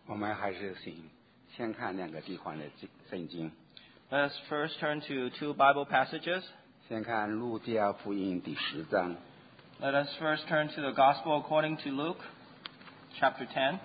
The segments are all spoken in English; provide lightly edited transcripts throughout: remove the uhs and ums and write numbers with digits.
我们还是先看两个地方的圣经。 Let us first turn to two Bible passages. 先看路加福音第10章。 Let us first turn to the Gospel according to Luke, chapter 10,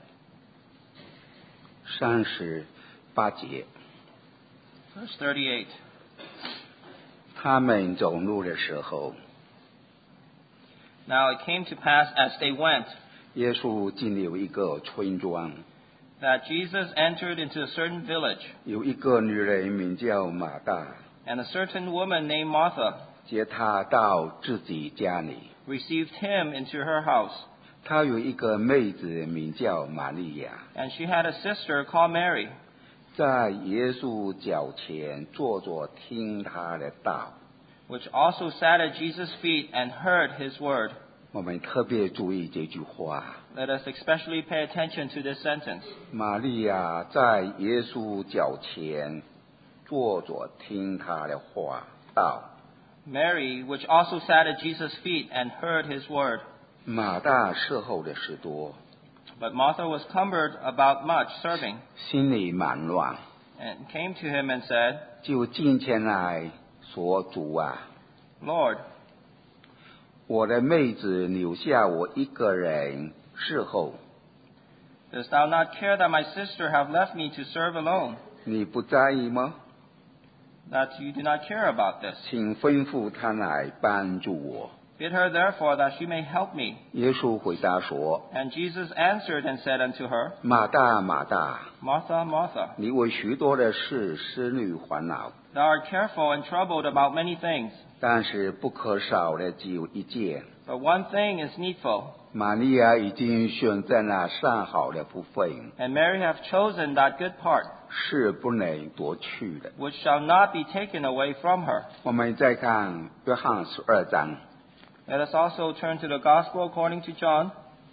38节。 verse 38. 他们走路的时候， Now it came to pass as they went, 耶稣进了一个村庄， that Jesus entered into a certain village, 有一个女人名叫马大， and a certain woman named Martha 接他到自己家里。 received him into her house. 她有一个妹子名叫玛利亚， And she had a sister called Mary, 在耶稣脚前坐着听他的道。 which also sat at Jesus' feet and heard his word. 我们特别注意这句话， Let us especially pay attention to this sentence. 玛利亚在耶稣脚前坐着听他的话道。 Mary, which also sat at Jesus' feet and heard his word. 马大伺候的事多， But Martha was cumbered about much serving, 心里忙乱， and came to him and said, 就近前来说：“主啊， Lord, 我的妹子留下我一个人伺候， dost thou not care that my sister have left me to serve alone? 你不在意吗？ That you do not care about this. 请吩咐她来帮助我。” Bid her therefore that she may help me. 耶稣回答说 And Jesus answered and said unto her, 马大，马大， Martha, Martha, 你为许多的事思虑烦恼， thou art careful and troubled about many things, 但是不可少的只有一件。 but one thing is needful, 玛利亚已经选择了上好的部分， and Mary hath chosen that good part, 是不能夺去的。 which shall not be taken away from her. 我们再看约翰12章， Let us also turn to the Gospel according to John,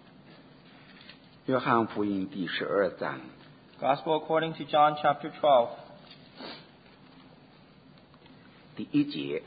约翰福音第12章 Gospel according to John chapter 12, 第1节。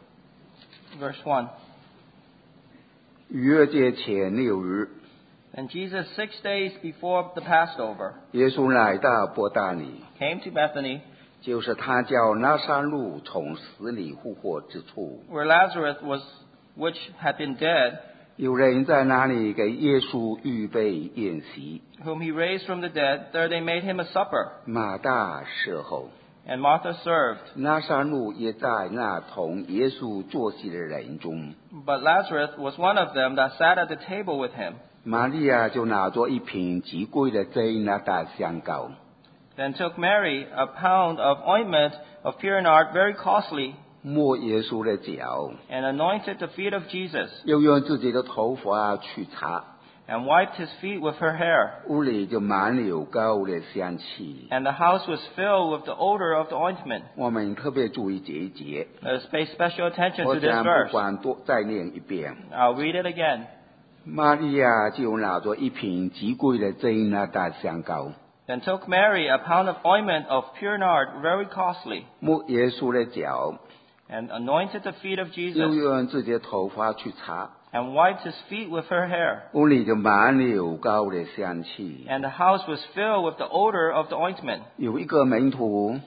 verse 1. 逾越节前6日， And Jesus 6 days before the Passover 耶稣来到伯大尼， came to Bethany, 就是他叫拿撒路从死里复活之处。 where Lazarus was, which had been dead, 有人在那里给耶稣预备宴席， whom he raised from the dead. There they made him a supper, 马大侍候， and Martha served. 拿撒路也在那同耶稣坐席的人中。 But Lazarus was one of them that sat at the table with him. 玛利亚就拿着一瓶极贵的真纳达香膏， Then took Mary a pound of ointment of pure nard, very costly, 抹耶稣的脚， and anointed the feet of Jesus, 又用自己的头发去擦， and wiped his feet with her hair. 屋里就满了膏的香气。 And the house was filled with the odor of the ointment. 我们特别注意这一节， Let us pay special attention 我 to this 将不 verse. 管多再念一遍。 I'll read it again. 玛利亚就拿着一瓶极贵的真纳达香膏， Then took Mary a pound of ointment of pure nard, very costly, 抹耶稣的脚， and anointed the feet of 又 Jesus, 用自己的头发去擦， and wiped his feet with her hair. 屋里就满了膏的香气。 And the house was filled with the odor of the ointment. 有一个门徒，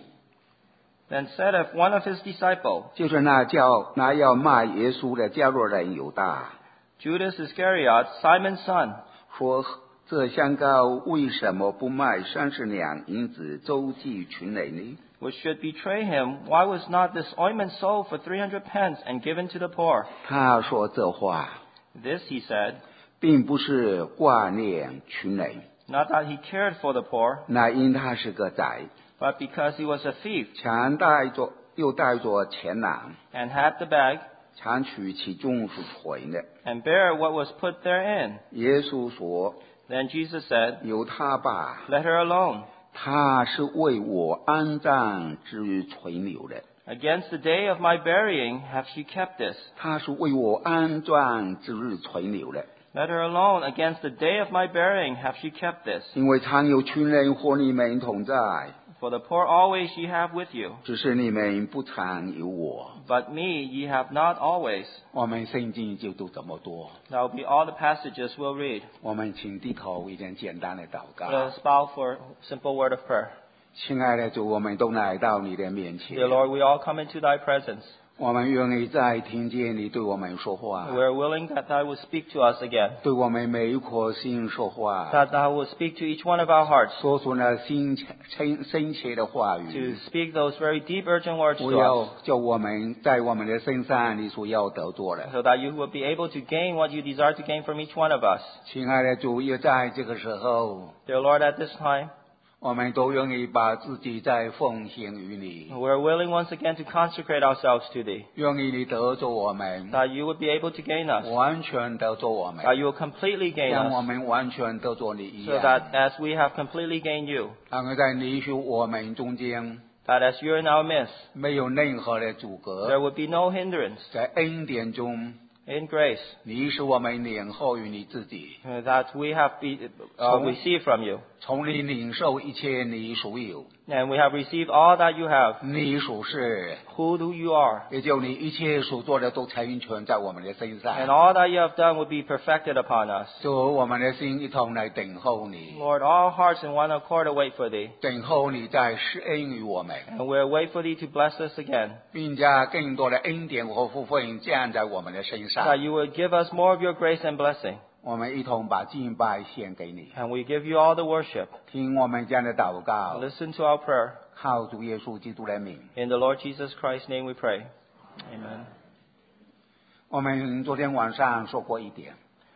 Then saith one of his disciples, 就是那要卖耶稣的加略人犹大， Judas Iscariot, Simon's son, 说这香膏为什么不卖30两银子周济群人呢？ which should betray him, why was not this ointment sold for 300 pence and given to the poor? 他说这话， This he said, 并不是挂念群人， not that he cared for the poor, 乃因他是个宰， but because he was a thief, 又带着钱囊， and had the bag, 强取其中所存的。 and bare what was put therein. 耶稣说 Then Jesus said, 由他吧， Let her alone. 他是为我安葬之日存留的， Against the day of my burying hath she kept this. 他是为我安葬之日存留的。 Let her alone. Against the day of my burying hath she kept this. 因为常有群人和你们同在， For the poor always ye have with you, 只是你们不常有我。 but me ye have not always. 我们圣经就读这么多， That will be all the passages we'll read. 我们请低头一点简单的祷告。 Let us bow for a simple word of prayer. 亲爱的主，我们都来到你的面前， Dear Lord, we all come into thy presence. 我们愿意再听见你对我们说话， We are willing that thou would speak to us again, 对我们每一颗心说话， that thou would speak to each one of our hearts, 说出那深切的话 to 语， speak those very deep, urgent words 不 to 要 us, 叫我们在我们的身上你所要得着的。 so that you would be able to gain what you desire to gain from each one of us. 亲爱的主，也在这个时候， Dear Lord, at this time, 我们都愿意把自己再奉献于你， we are willing once again to consecrate ourselves to thee, 愿意你得着我们， that you would be able to gain us, 完全得着我们， that you will completely gain 让我 us, 们完全得着你一 so 样。 that as we have completely gained you, 然后在你与我们中间 that as you're in our midst, 没有任何的阻 there 隔， would be no hindrance 在恩典中， in grace 你使我们领受于你自己， that we have received from you. 从你领受一切你所有， And we have received all that you have, 你所是， who you are, 也就你一切所做的都成全在我们的身 and 上。 all that you have done would be perfected upon us. 主，我们的心一同来等候你， Lord, all hearts in one accord await for thee, 等候你在施恩于我们， and we await for thee to bless us again, 并加更多的恩典和福分降在我们的身 that 上。 you would give us more of your grace and blessing. 我们一同把敬拜献给你， And we give you all the worship. 听我们这样的祷告， Listen to our prayer. 靠主耶稣基督的名。 In the Lord Jesus Christ's name we pray. Amen. 我们昨天晚上说过一点，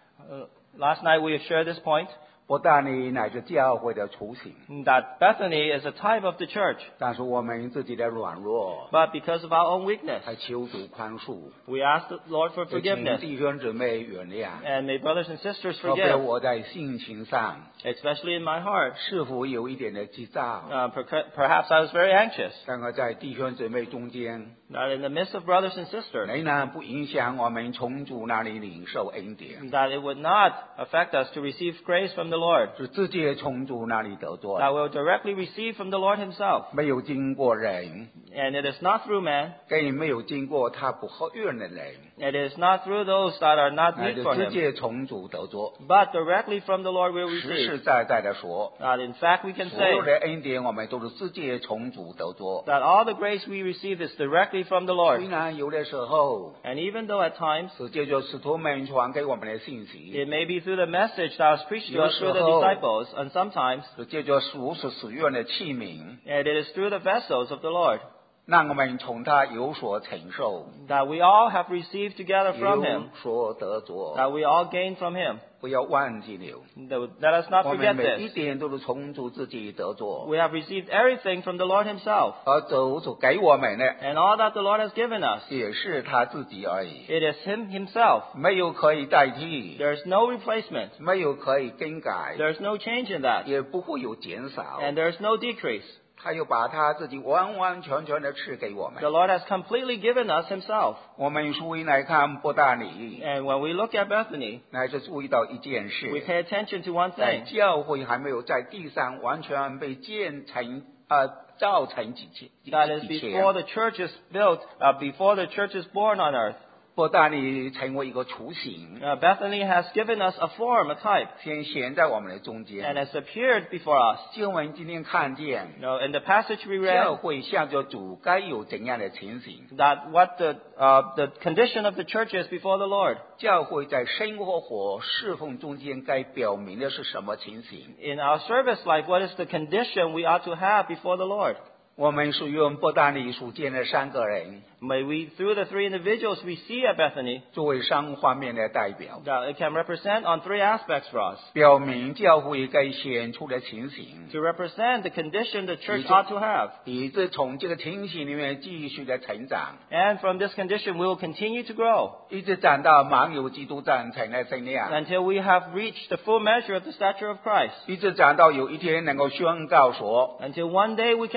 Last night we shared this point, 不但你乃是教会的雏形， that Bethany is a type of the church, 但是我们自己的软弱， but because of our own weakness, 还求主宽恕， we ask the Lord for 也请 forgiveness. 弟兄姊妹原谅。 And may brothers and sisters 特别 forgive, 我在性情上 especially in my heart. 是否有一点的急躁， Perhaps I was very anxious, 但是在弟兄姊妹中间， that in the midst of brothers and sisters, 仍然不影响我们从主那里领受恩典， that it would not affect us to receive grace from the Lord, 是直接从主那里得着 that 的， we'll directly receive from the Lord himself. 没有经过人， And it is not through man, 更没有经过他不合愿的人， it is not through those that are not 乃 meet 是 for 直 him, 接从主得着。 but directly from the Lord we'll 实 receive. 实在在的说， That in fact we can 所有 say 的恩典我们都是直接从主得着。 that all the grace we receive is directly from the 虽 Lord. 然有的时候 And even though at times 是借着使徒们传给我们的信息， it may be through the message that was preached to us through the disciples, and sometimes 是借着属是使用的器皿， and it is through the vessels of the Lord, 让我们从他有所承受， that we all have received together from 有 him, 所得着。 that we all gain from him. 不要忘记了， Let us not 我 forget 们每一 this. 点都是从主自己得着， We have received everything from the Lord himself, 而主所给我们的 and all that the Lord has given us, 也是他自己而已， it is him himself. 没有可以代替， There is no replacement. 没有可以更改， There is no change in that, 也不会有减少。 and there is no decrease. 他又把他自己完完全全的赐给我们 The。Lord has completely given us himself. 我们属于来看不大理， And when we look at Bethany, 乃是注意到一件 we 事， pay attention to one 在 thing. 教会还没有在地上完全被建成造成之前， That is before the church is built, before the church is born on earth. 不但你成为一个雏形， Bethany has given us a form, a type, 先显在我们的中 and 间。 has appeared before us. 经文今天看见， In the passage we 教 read, 会向着主该有怎样的情形？ that what the condition of the church is before the Lord. 教会在生活和侍奉中间该表明的是什么情形？ In our service life, what is the condition we ought to have before the Lord? 我们是用不但你所见的三个人 May we, through the three individuals we see at Bethany, 作为三方面的代表， that it can represent on three aspects for us. 表明教会该显出的情形， To represent the condition the church ought to have. 以致从这个情形里面继续的成长， And from this condition we will continue to grow 一直长到满有基督长成的身量， until we have reached the full measure of the stature of Christ. 一直长到有一天能够宣告说， Until one day we can proclaim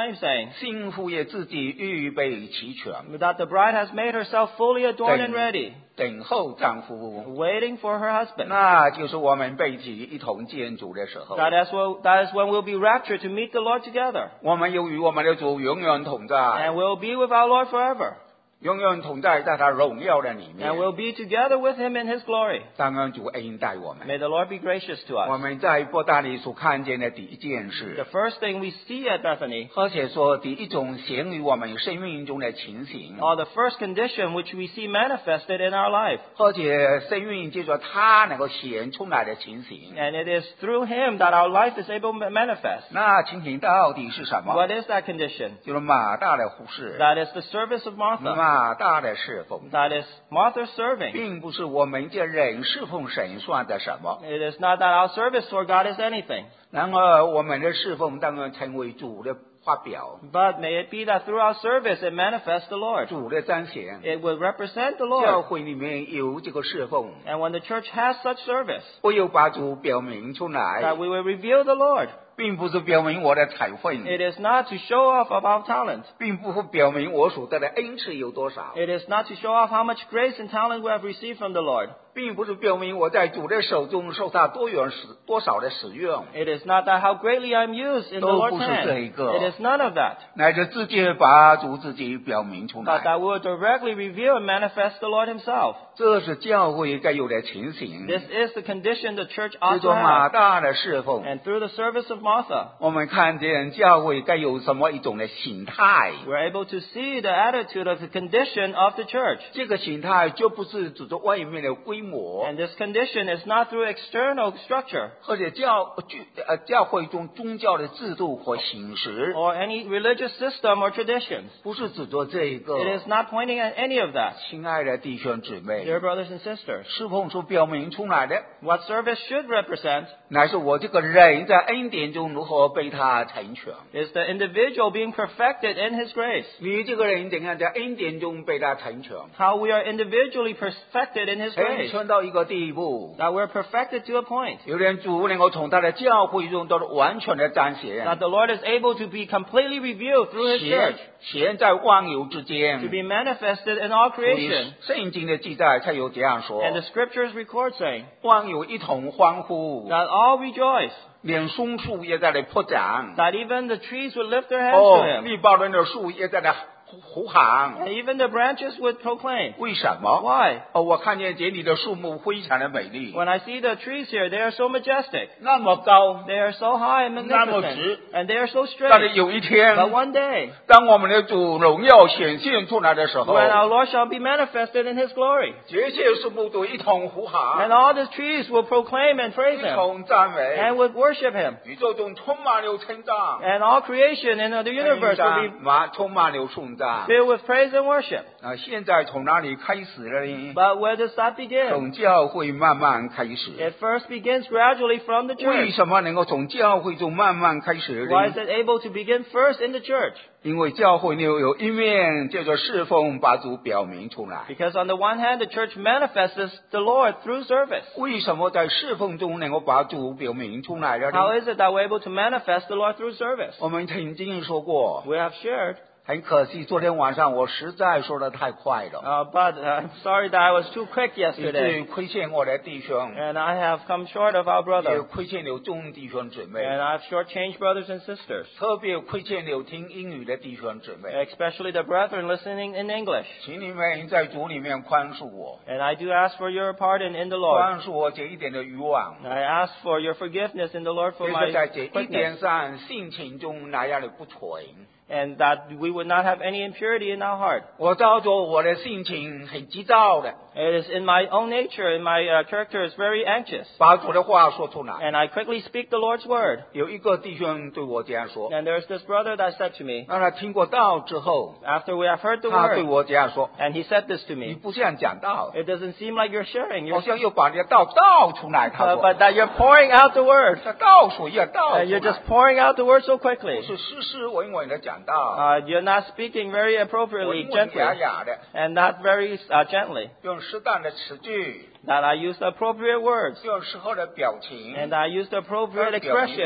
time, saying 新妇也自己预备齐全， that the bride has made herself fully adorned and ready, 等候丈夫。 waiting for her husband. 那就是我们被提一同见主的时候， That is when we'll be raptured to meet the Lord together, 我们又与我们的主永远同在， and we'll be with our Lord forever, 永远同在在他荣耀的里面。 and we'll be together with Him in His glory. 但愿主恩待我们。 May the Lord be gracious to 我 us. 们在伯大尼所看见的第一件事， The first thing we see at Bethany, 而且说第一种显于我们生命中的情形， or the first condition which we see manifested in our life, 而且生命借着他能够显出来的情形。 and it is through Him that our life is able to manifest. 那情形到底是什么？ What is that condition? 就是马大的服侍， That is the service of Martha. 马大的侍奉， That is Martha's serving. 并不是我们这人侍奉神算的什么。 It is not that our service for God is anything, 然而我们的侍奉当然成为主的发表， but may it be that through our service it manifests the Lord. 主的彰显。 It will represent the 教 Lord. 会里面有这个侍奉， And when the church has such service, 我有把主表明出 that 来， we will reveal the Lord. 并不是表明我的才会， It is not to show off of our talent. 并不表明我所得的恩赐有多少， It is not to show off how much grace and talent we have received from the Lord. 并不是表明我在主的手中受他多少的使用， It is not that how greatly I'm used in the 都 Lord's 不是这一 hand. 个。 It is none of that. 乃至直接把主自己表明出 But 来， that will directly reveal and manifest the Lord Himself. 这是教会该有的情形。 This is the condition the church 这 ought to 种马 have. 大的侍奉， And through the service of Martha, 我们看见教会该有什么一种的形态。 we're able to see the attitude of the condition of the church. 这个形态就不是指着外面的规模， And this condition is not through external structure 或者教会中宗教的制度和形式， or any religious system or traditions. 不是指着这一个。 It is not pointing at any of that. 亲爱的弟兄姊妹， Dear brothers and sisters, 侍奉所表明出来的， what service should represent 乃是我这个人在恩典中如何被他成全。 is the individual being perfected in His grace. 你这个人怎样在恩典中被他成全？ How we are individually perfected in His 成 grace. 全到一个地步， That we're perfected to a point. 有人主能够从他的教会中得到完全的彰显， That the Lord is able to be completely revealed through His church. 显在万有之间。 To be manifested in all 所以 creation. 圣经的记载才有这样说： And the scriptures record saying 万有一同欢呼， that all rejoice. 连松树也在那破掌， That even the trees would lift their hands to 哦， Him. 利巴伦的树也在那呼喊。 And even the branches would proclaim. 为什么？ Why? 哦，我看见这里的树木非常的美丽， When I see the trees here, they are so majestic. 那么高。 They are so high and 那么直。 magnificent. And they are so 但是 straight. 有一天， But one day, 当我们的主荣耀显现出来的时候， when our Lord shall be manifested in His glory, 这些树木都一同呼 and 喊， all the trees will proclaim and praise 一 Him, 同赞美， and would worship Him, 宇宙中充满了称赞， and all creation in the universe will be 充满了颂赞。 filled with praise and worship. 现在从哪里开始了呢？ But where does that begin? 从教会慢慢开始。 It first begins gradually from the 为 church. 什么能够从教会中慢慢开始 Why is 呢？ it able to begin first in the church? 因为教会有一面叫做侍奉，把主表明出来。 Because on the one hand, the church manifests the Lord through service. 为什么在侍奉中能够把主表明出来了 How 呢？ is it that we're able to manifest the Lord through service? 我们曾经说过， We have shared, 很可惜，昨天晚上我实在说的太快了， but I'm sorry that I was too quick 以至 yesterday. 于亏欠我的弟兄， And I have come short of our 也 brother. 亏欠了众弟兄姊妹， And I've shortchanged brothers and sisters, 特别亏欠了听英语的弟兄姊妹。 especially the brethren listening in English. 请你们在主里面宽恕我， And I do ask for your pardon in the Lord. 宽恕我这一点的欲望， I ask for your forgiveness in the Lord for 就 my 是在这一 quickness. 点上性情中那样的不纯。 And that we would not have any impurity in our heart. 我照着我的性情很急躁的， It is in my own nature, in my character is very anxious. 把主的话说出来。 And I quickly speak the Lord's word. 有一个弟兄对我这样说， And there's this brother that said to me, 让他听过道之后， after we have heard the 他对 word, 我这样说 and he said this to：“ 你 me, 不像讲道， it doesn't seem like you're sharing, 好 you're, 像又把你的道倒出来。”他说 but that you're pouring out the word. 这倒数也倒出 You're 来 just，pouring out the word so 不 quickly. 是斯斯文文的讲道， You're not speaking very 文 appropriately, 文雅 gently, 雅的， and not very gently. 用适当的词句， That I use the appropriate words, 用适合的表情， and I use the appropriate 表明出 expressions, 来。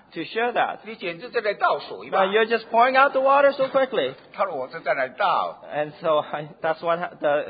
to share that. 你简直在那倒水吧 You're just pouring out the water so quickly. 他说我是在那倒， And so that's what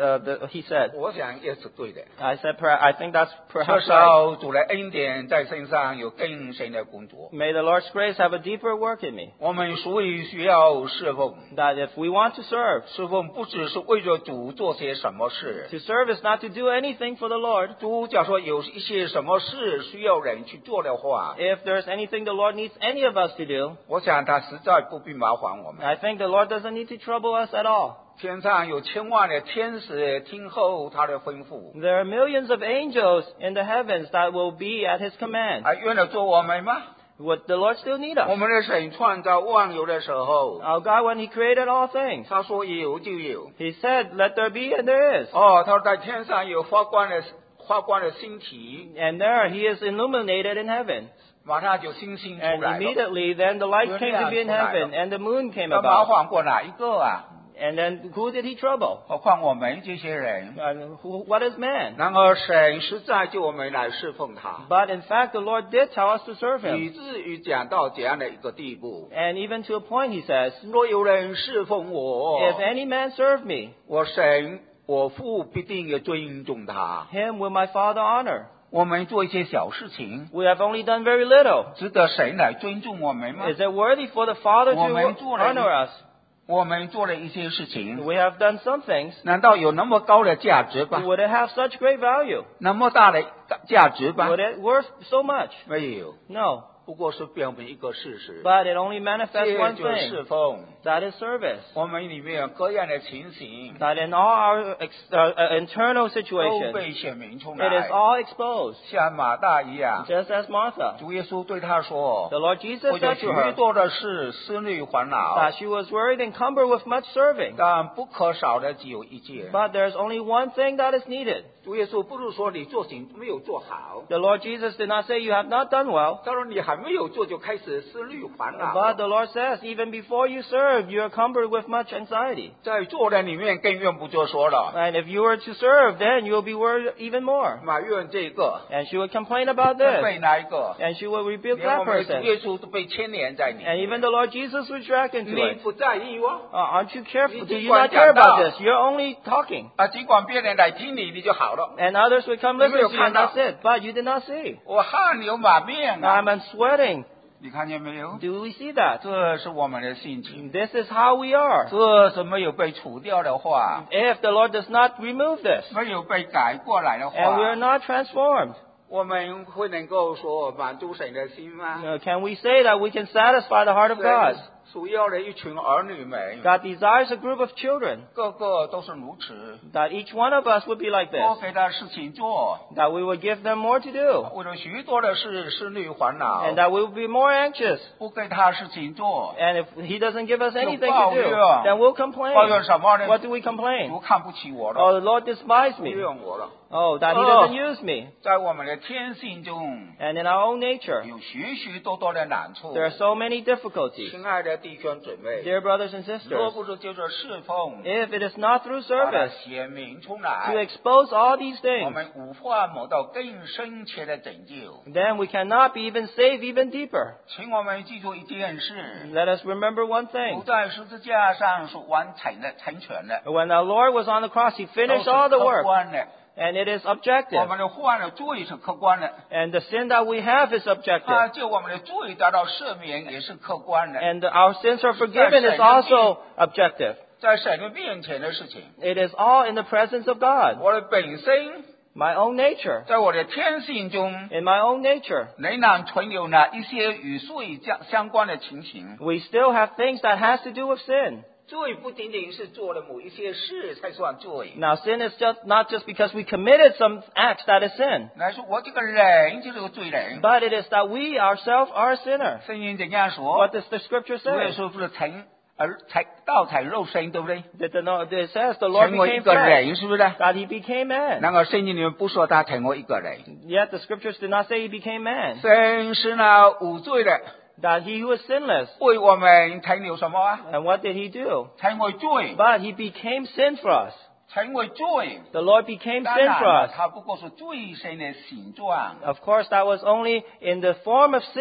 he said. 我想也是对的。 I said, I think that's 这 perhaps 时 right. 候主的恩典在身上有更深的工作， May the Lord's grace have a deeper work in me. 我们所以需要侍奉。 That if we want to serve, 侍奉不只是为了主做些什么事， to serve is not to do anything for the Lord. 主假说有一些什么事需要人去做的话， If there's anything the Lord needs any of us to do, 我想他实在不必麻烦我们。 I think the Lord doesn't need to trouble us at all. 天上有千万的天使听候他的吩咐， There are millions of angels in the heavens that will be at His command. 还愿了做我们吗？ Would the Lord still need 我 us? 们的神创造万有的时候， Our God, when He created all things, 他说有就有。 He said, "Let there be," and there is. 哦，他说在天上有发光的星体， And there He is illuminated in heaven. 马上就星星出 And 来了。 immediately then the light came to be in heaven, and the moon came 他麻 about. 烦过哪一个啊？ And then who did He trouble? 何况我们这些人。 What is man? 然而神实在叫我们来侍奉他， But in fact, the Lord did tell us to serve 以 Him. 至于讲到这样的一个地步： And even to a point, He says, 若有人侍奉我， "If any man serve me, 我父必定要尊重他。 him will my Father honor." 我们做一些小事情， We have only done very little. 值得神来尊重我们吗？ Is it worthy for the Father to 我们做了 honor us? 我们做了一些事情， We have done some things. 难道有那么高的价值吧？ Would it have such great value? 那么大的价值吧？ Would it worth so much? 没有， No. 不过是表明一个事实， But it only manifests 这 one 就是 thing. 侍奉。 That is service. 我们里面有各样的情形 That in all our internal 都 situations, 被显明出 it 来 is，all exposed. 像马大一样。 Just as Martha. 主耶稣对他说 The Lord：“ Jesus 我有 said 许 to her 多的事思虑烦恼， that she was worried and cumbered with much serving. 但不可少的只有一件。 But there's only one thing that is needed. 主耶稣不是说你做行没有做好， The Lord Jesus did not say you have not done well. 他说你还没有做就开始思虑烦恼。 But the Lord says, even before you serve, you are cumbered with much anxiety. 在做的里面更用不着说了， And if you were to serve, then you'll be worried even more. 埋怨这个， And she would complain about 被 this. 那一个， And she would rebuke 连 that 我们的主 person. 耶稣都被牵连在里 And 面。 even the Lord Jesus would drag into 你 it. 不在意哦， Aren't you careful? Do you Just not care about 讲道。 this? You're only talking. 啊，尽管别人来听你，你就好了。 And others would come listen to you, and 你没有看到。 that's it. But you did not see. 我汗流满面啊！ I'm sweating. 你看见没有？ Do we see that? 这是我们的性情。 This is how we are. 这是没有被除掉的话， If the Lord does not remove this, 没有被改过来的 and we are 话， not transformed, 我们会能够说满足神的心吗？ can we say that we can satisfy the heart of God? 主要的一群儿女们， God desires a group of children, 个个都是如此， that each one of us would be like 多 this, 给他事情做， that we would give them more to do, 为了许多的事思虑烦恼， and that we would be more anxious. 不给他事情做， And if He doesn't give us anything to 抱 do, 怨。 then we'll complain. 抱怨什么呢？ What do we complain? 主看不起我了， Oh, the Lord despised 不 me. 用我了。 Oh, that He Oh. doesn't use me. 在我们的天性中， And in our own nature, 有许多的难处。 there are so many difficulties. 亲爱的弟兄姊妹， Dear brothers and 若 sisters, 不是就是侍奉， if it is not through 把它 service 显明出 to 来， expose all these 我 things, 们无法谋到更深切的拯救。 then we cannot be even saved even deeper. 请我们记住一件事： Let us remember one 不 thing. 在十字架上是完成的、成全的， When our Lord was on the cross, He 都 finished 是 all the 客 work, 观的。 and it is 我 objective. 们的犯的罪是客观的， And the sin that we have is 他 objective. 就我们的罪得到赦免也是客观的。 And our sins are forgiven is also objective. 在神的面前的事情， It is all in the presence of God. 我的本身 My own nature. 在我的天性中， In my own nature, 仍然存有那一些与罪相关的情形。 we still have things that has to do with sin. 罪不仅仅是做了某一些事才算罪。 Now, sin is not just because we committed some acts that is sin, 来说，我这个人就是个罪人。 but it is that we ourselves are a sinner. 圣经怎样说？ What does the scripture 主耶 say? 稣不是道成肉身，对不对？ It says the Lord 成为一 became 个 flesh, 人，是不是？ that He became man. 然而圣经里面不说他成为一个人， Yet the scriptures did not say He became man. 神是那无罪的， That He was sinless. 为我们成了什么啊？ And what did He do? 成为罪， But He became sin for us. 成为罪。 The Lord became 当 sin 然 for 了， us. 他不过是罪身的形状。 Of course, that was only in the form of sin.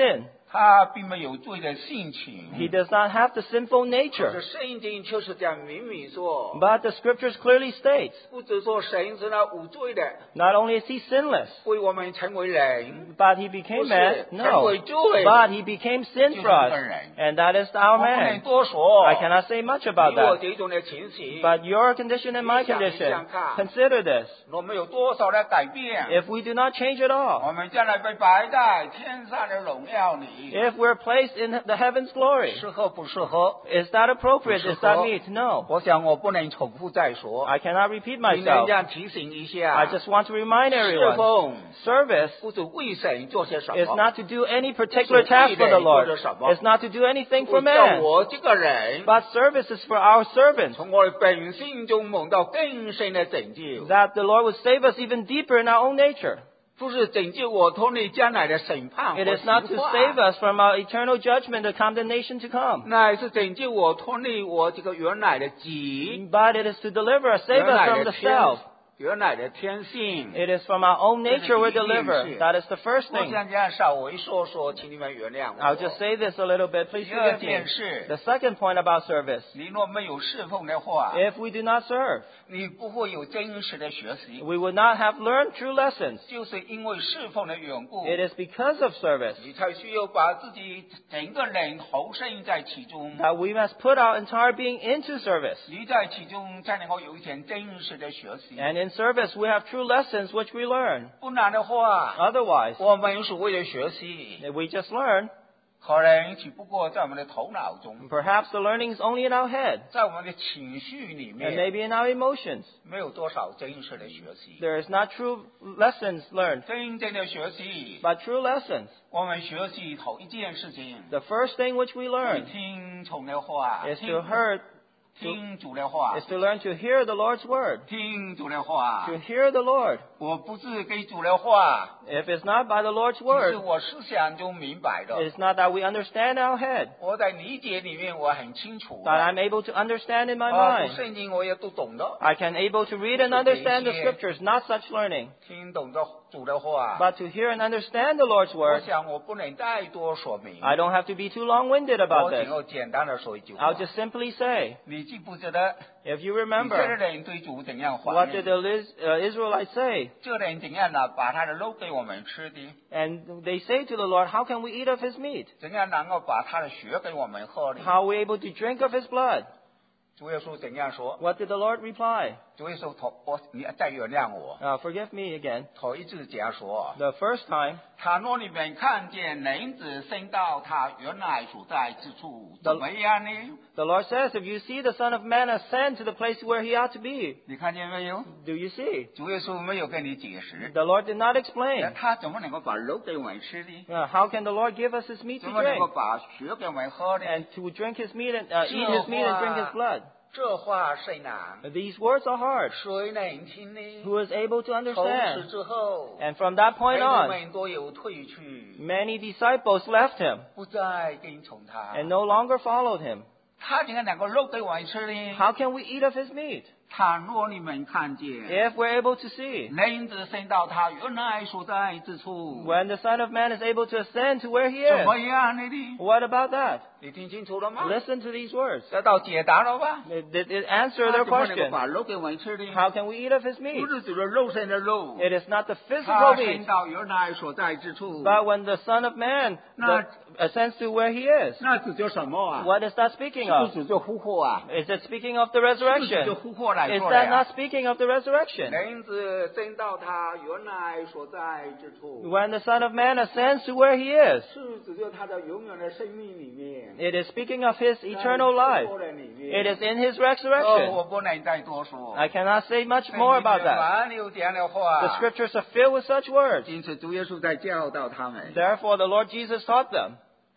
他并没有罪的性情。 He does not have the sinful 可 nature. 是圣经却是这样明明说， But the scriptures clearly states, 不只说神是那无罪的， not only is he sinless, 为我们成为人， but he became man. 成 No. 为罪。 But he became sin for us. And that is our 我不能 man. 多说。 I cannot say much 以 about 我 that. 这种的情形， But your condition and my 你想 condition, 看。 consider this. 我们有多少的改变？ If we do not change at all, 我们将来被摆在天上的荣耀里， if we're placed in the heaven's glory, 适合不适合？ is that appropriate? Is that meet? No. 我想我不能重复再说， I cannot repeat 今天这 myself. 样提醒一 I 下。 just want to remind 侍 everyone, 奉 service 不是为神做些什 is 么， not to do any particular task for the Lord. It's not to do anything for 叫 man. 我这个人 But service is for our servants, 从我的本性中蒙到更深的拯救， that the Lord would save us even deeper in our own nature. 不是拯救我脱离将来的审判 It 和 is not 刑 to 罚， save us from our eternal judgment, the condemnation to come. 乃是拯救我脱离我这个原来的己， But it is to deliver us, save 原 us 来 from 的 the 天 self. 原来的天性。 It is from our own nature we're 这是第一件事。 delivered. That is the first 我 thing. 想这样稍微说说，请你们原谅我。 I'll just say this a little bit. Please 第二 forgive 件 me. 事， The second point about service. 你若没有侍奉的话， If we do not serve, 你不会有真实的学习。 we would not have learned true lessons. 就是因为侍奉的缘故， It is because of service 你才需要把自己整个人投身在其中。 that we must put our entire being into service. 你在其中才能够有一点真实的学习。 And in service, we have true lessons which we learn. 不然的话， Otherwise, 我们是为了学习， if we just learn, 可能只不过在我们的头脑中， perhaps the learning is only in our head 在我们的情绪里 and 面， maybe in our emotions. 没有多少真实的学习。 There is not true lessons learned, 真正的学习， but true lessons. 我们学习头一件事情， The first thing which we 是 learn 听从的话， is to hear, 听主的话 is，to learn to hear the Lord's word, 听主的话 to。hear the Lord. 我不是给主的话， If it's not by the Lord's 只是 word, 我思想中明白的。 it's not that we understand in our head, 我在理解里面我很清楚 that I'm able to understand in my 读 mind. 圣经我也都懂的， I can able to read and understand the scriptures, not such learning, 听懂的主的话。 but to hear and understand the Lord's 我 word. 想我不能再多说明， I don't have to be too long-winded 我 about 只 this. 有简单的说一句话 I'll。just simply say, 你记不记得 if you 以色列 remember, 人对主怎样怀 what 念 did？the Israelites say? 这人怎样呢？把他的肉给我们吃的， And they say to the Lord, how can we eat of his meat? 怎样能够把他的血给我们喝的？ How are we able to drink of his blood? 主耶稣怎样说？ What did the Lord reply? 主耶稣你再原谅我。 Forgive me again. 头一次这样说， The first time, 倘若你们看见人子升到他原来所在之处，怎么样呢？ the Lord says, if you see the Son of Man ascend to the place where he ought to be, 你看见没有？ do you see? 主耶稣没有跟你解释， The Lord did not 那 explain. 他怎么能够把肉给我们吃的？ How can the Lord give us his meat 怎 to 么能够 drink? 把血给我们喝的？ And to drink his meat and eat his meat and drink his blood? 这话谁难？ These words are hard. 谁能听呢？ Who is able to 从此 understand? 之后， And from that 门 point 徒 on, 们都有退去， many disciples left him 不再跟从他。 and no longer followed him. 他怎样能够肉给我们吃呢？ How can we eat of his meat? 倘若你们看见 If we're able to see, 人子升到他原来所在之处， when the Son of Man is able to ascend to where he 怎么 is, 样呢？ what about that? 你听清楚了吗？ Listen to these words. 得到解答了吧？ Did it answer 他 their 怎么能够 question? 把肉给我们吃的？ How can we eat of his meat? 不是指着肉身的肉， It is not the 他 physical 升 meat, 到原来所在之处， but when the Son of Man ascends to where he is. 那指着什么啊？ What is that speaking 是不 of? 是指着复活啊？ Is it speaking of the 是不是指着 resurrection? 复活来 Is 说的 that 呀 not？speaking of the resurrection? 人子升到他原来所在之处， When the Son of Man ascends to where he is, 是指着他的永远的生命里面， it is speaking of his eternal life. 在复活的里面 It is in his 哦， resurrection. 我不能再多说。 I cannot say much more about that. 满有这样的 The 话， scriptures are filled with such words. 因此主耶稣在教导他们， Therefore, the Lord Jesus taught them.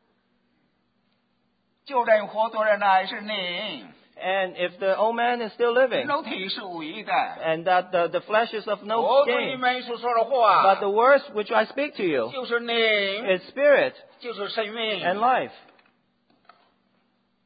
救人活着的乃是灵， And if the old man is still living, 肉体是无益的。 and that the flesh is of no 我对你 gain, 们所说的话 but the words which I speak to you 就是灵， is spirit 就是生命。 and life.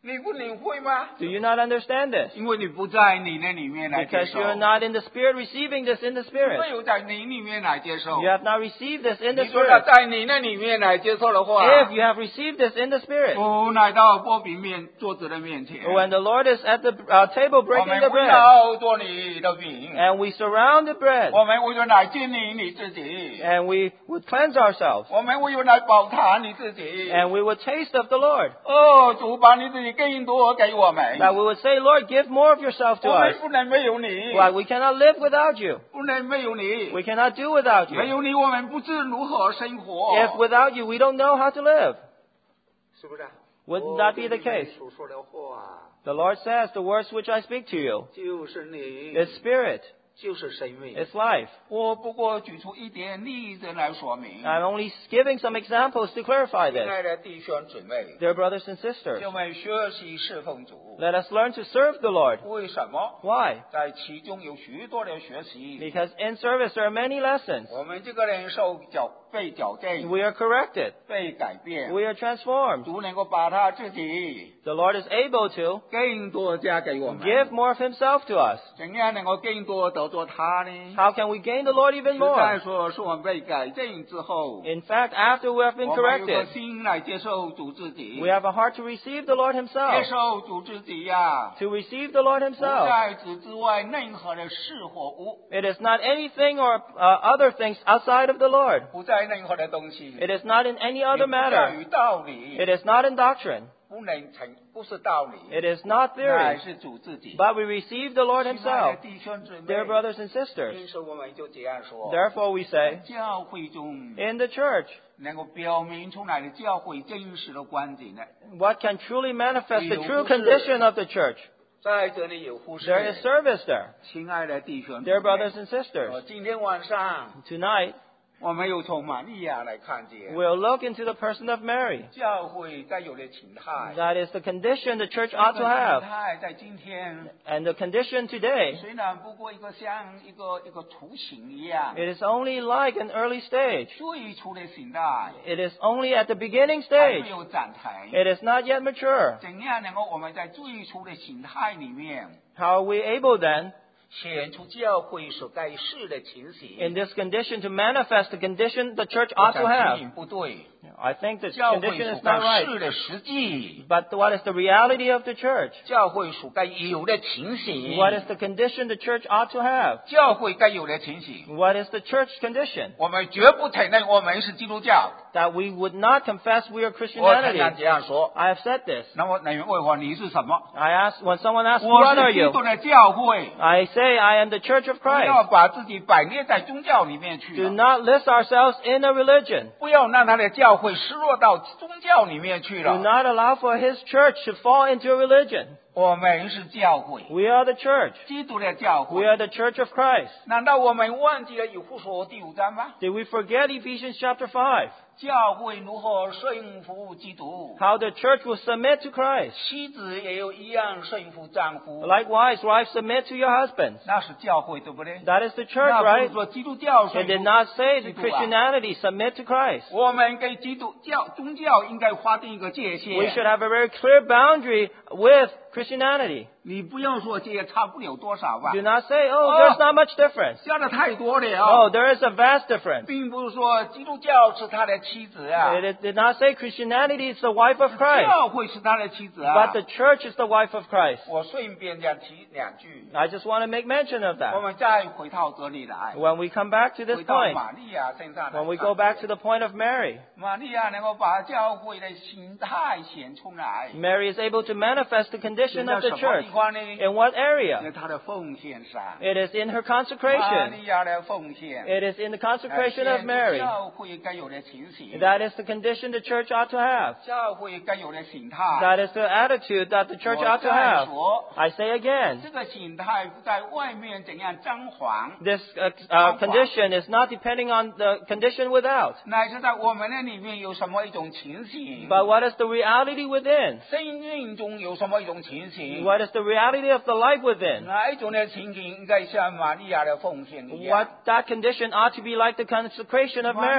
你不领会吗？ Do you not understand this? 因为你不在你那里面来接 Because 受， you are not in the Spirit receiving this in the 没 Spirit. 有在你里面来接受。 You have not received this in the 你说要 Spirit. 在你那里面来接受的话， If you have received this in the Spirit, 我来到波比面桌子的面前， when the Lord is at the table 我 breaking 们 the 围 bread, 绕做你的饼， and we surround the bread, 我们为了来建立你自己， and we would cleanse ourselves, 我们为了来宝塔你自己。 and we would taste of the Lord. 哦，主把你自己更多给我们， That we would say, Lord, give more of yourself to 我们 us. 不能没有你， Why, we cannot live without you. 不能没有你， We cannot do without 没 you. 有你我们不知如何生活， If without you, we don't know how to live. 是不是？ Wouldn't that be the case? 所说的话 The Lord says, the words which I speak to you 就是你， is spirit, 就是生命。 is life. 我不过举出一点例子来说明。 I'm only giving some examples to clarify 亲 this. 爱的弟兄姊妹， Dear brothers and sisters, 就我们学习侍奉主。 let us learn to serve the Lord. 为什么？ Why? 在其中有许多的学习， Because in service there are many lessons. 我们这个人被矫正， We are corrected. 被改变， We are transformed. 主能够把他自己 The Lord is able to 更多加给我们。 give more of Himself to us. 怎样能够更多得着他呢？ How can we gain the Lord even 实在 more? 说，是我们被改正之后， In fact, after we have been 我们有个 corrected, 心来接受主自己， we have a heart to receive the Lord 接 Himself. 受主自己呀、 To receive the Lord 不 Himself. 在主之外任何的事或物， It is not anything or other things outside of the Lord. 不在任何的东西， It is not in any 也 other 不在 matter. 于道理， It is not in doctrine. 不是道理， It is not 乃 theory. 是主自己。 But we receive the Lord 亲爱 Himself. 的弟兄姊妹， Dear brothers and sisters, 因此我们就这样说， therefore we say, 教会中 in the church, 能够表明出来的教会真实的观点呢， what can truly manifest the true condition of the church? 在这里有忽视。 There is service there. 亲爱的弟兄姊 Dear 妹， brothers and sisters, 今天晚上 tonight 我们又从玛利亚来看见 we'll look into the person of Mary. 教会该有的形态。 That is the condition the church 这 ought 个 to 形 have. 态在今天 And the condition today, 虽然不过像一个雏形一样， it is only like an early stage. 最初的形态 It is only at the beginning 还 stage. 没有长成。 It is not yet mature. 怎样能够我们在最初的形态里面 How are we able then, 显出教会所该是的情形？ in this condition, to manifest the condition the church 我 ought to 想 have? 指引不对， I think the 教会 condition 所 is 该 not right. 是的实际， But what is the reality of the church? 教会所该有的情形， What is the condition the church ought to have? 教会该有的情形。 What is the church condition? 我们绝不承认我们是基督教。 That we would not confess we are 我常常 Christianity. 这样说。 I have said this. 那么你问我你是什么？ I ask when someone asks, 我 what are 是基 you? 督的教会。 I say I am the church of 不要 Christ. 把自己摆列在宗教里面去 Do 了， not list ourselves in a religion. 不要让他的教会失落到宗教里面去 Do 了。 not allow for his church to fall into a religion. 我们是教会， We are the church. 基督的教 We 会。 are the church of Christ. 难道我们忘记了以弗所第5章吗？ Did we forget Ephesians chapter 5? 教会如何顺服基督？ How the church will submit to Christ. 妻子也有一样顺服丈夫， Likewise, wives, submit to your husbands. 那是教会，对不对？ That is the church, 那不 right? 是说基督教 It 顺 did 服 not say 基 that 督啊。 Christianity submit to Christ. 我们给基督教宗教应该划定一个界限。 We should have a very clear boundary with Christianity. 你不要说这也差不了多少吧 Do，not say, oh, there's not much difference. 加的太多了。 Oh, there is a vast difference. 并不是说基督教是他的妻子啊， It did not say Christianity is the wife of Christ, 教会是他的妻子啊 but。the church is the wife of Christ. 我顺便再提2句， I just want to make mention of 我 that. 们再回到这里来， When we come back to this 回到 point, 玛利亚身上来 when we 看 go back to the point of Mary, 玛利亚能够把教会的形态显出来， Mary is able to manifest the condition 在 of the 什么 church. 地方呢？ In what 在 area? 她的奉献上。 It is in her 玛 consecration. 利亚的奉献， It is in the consecration of 显出 Mary. 教会该有的情形， That is the condition the church ought to have. 教会该有的形态。 That is the attitude that the church 我 ought to 再 have. 说， I say again, 这个形态不在外面怎样张皇， this condition is not depending on the condition without, 乃是在我们的里面有什么一种情形， but what is the reality within? 生命中有什么一种情形， What is the reality of the life within? 哪一种的情形应该像玛利亚的奉献一样 What。that condition ought to be like the consecration of Mary.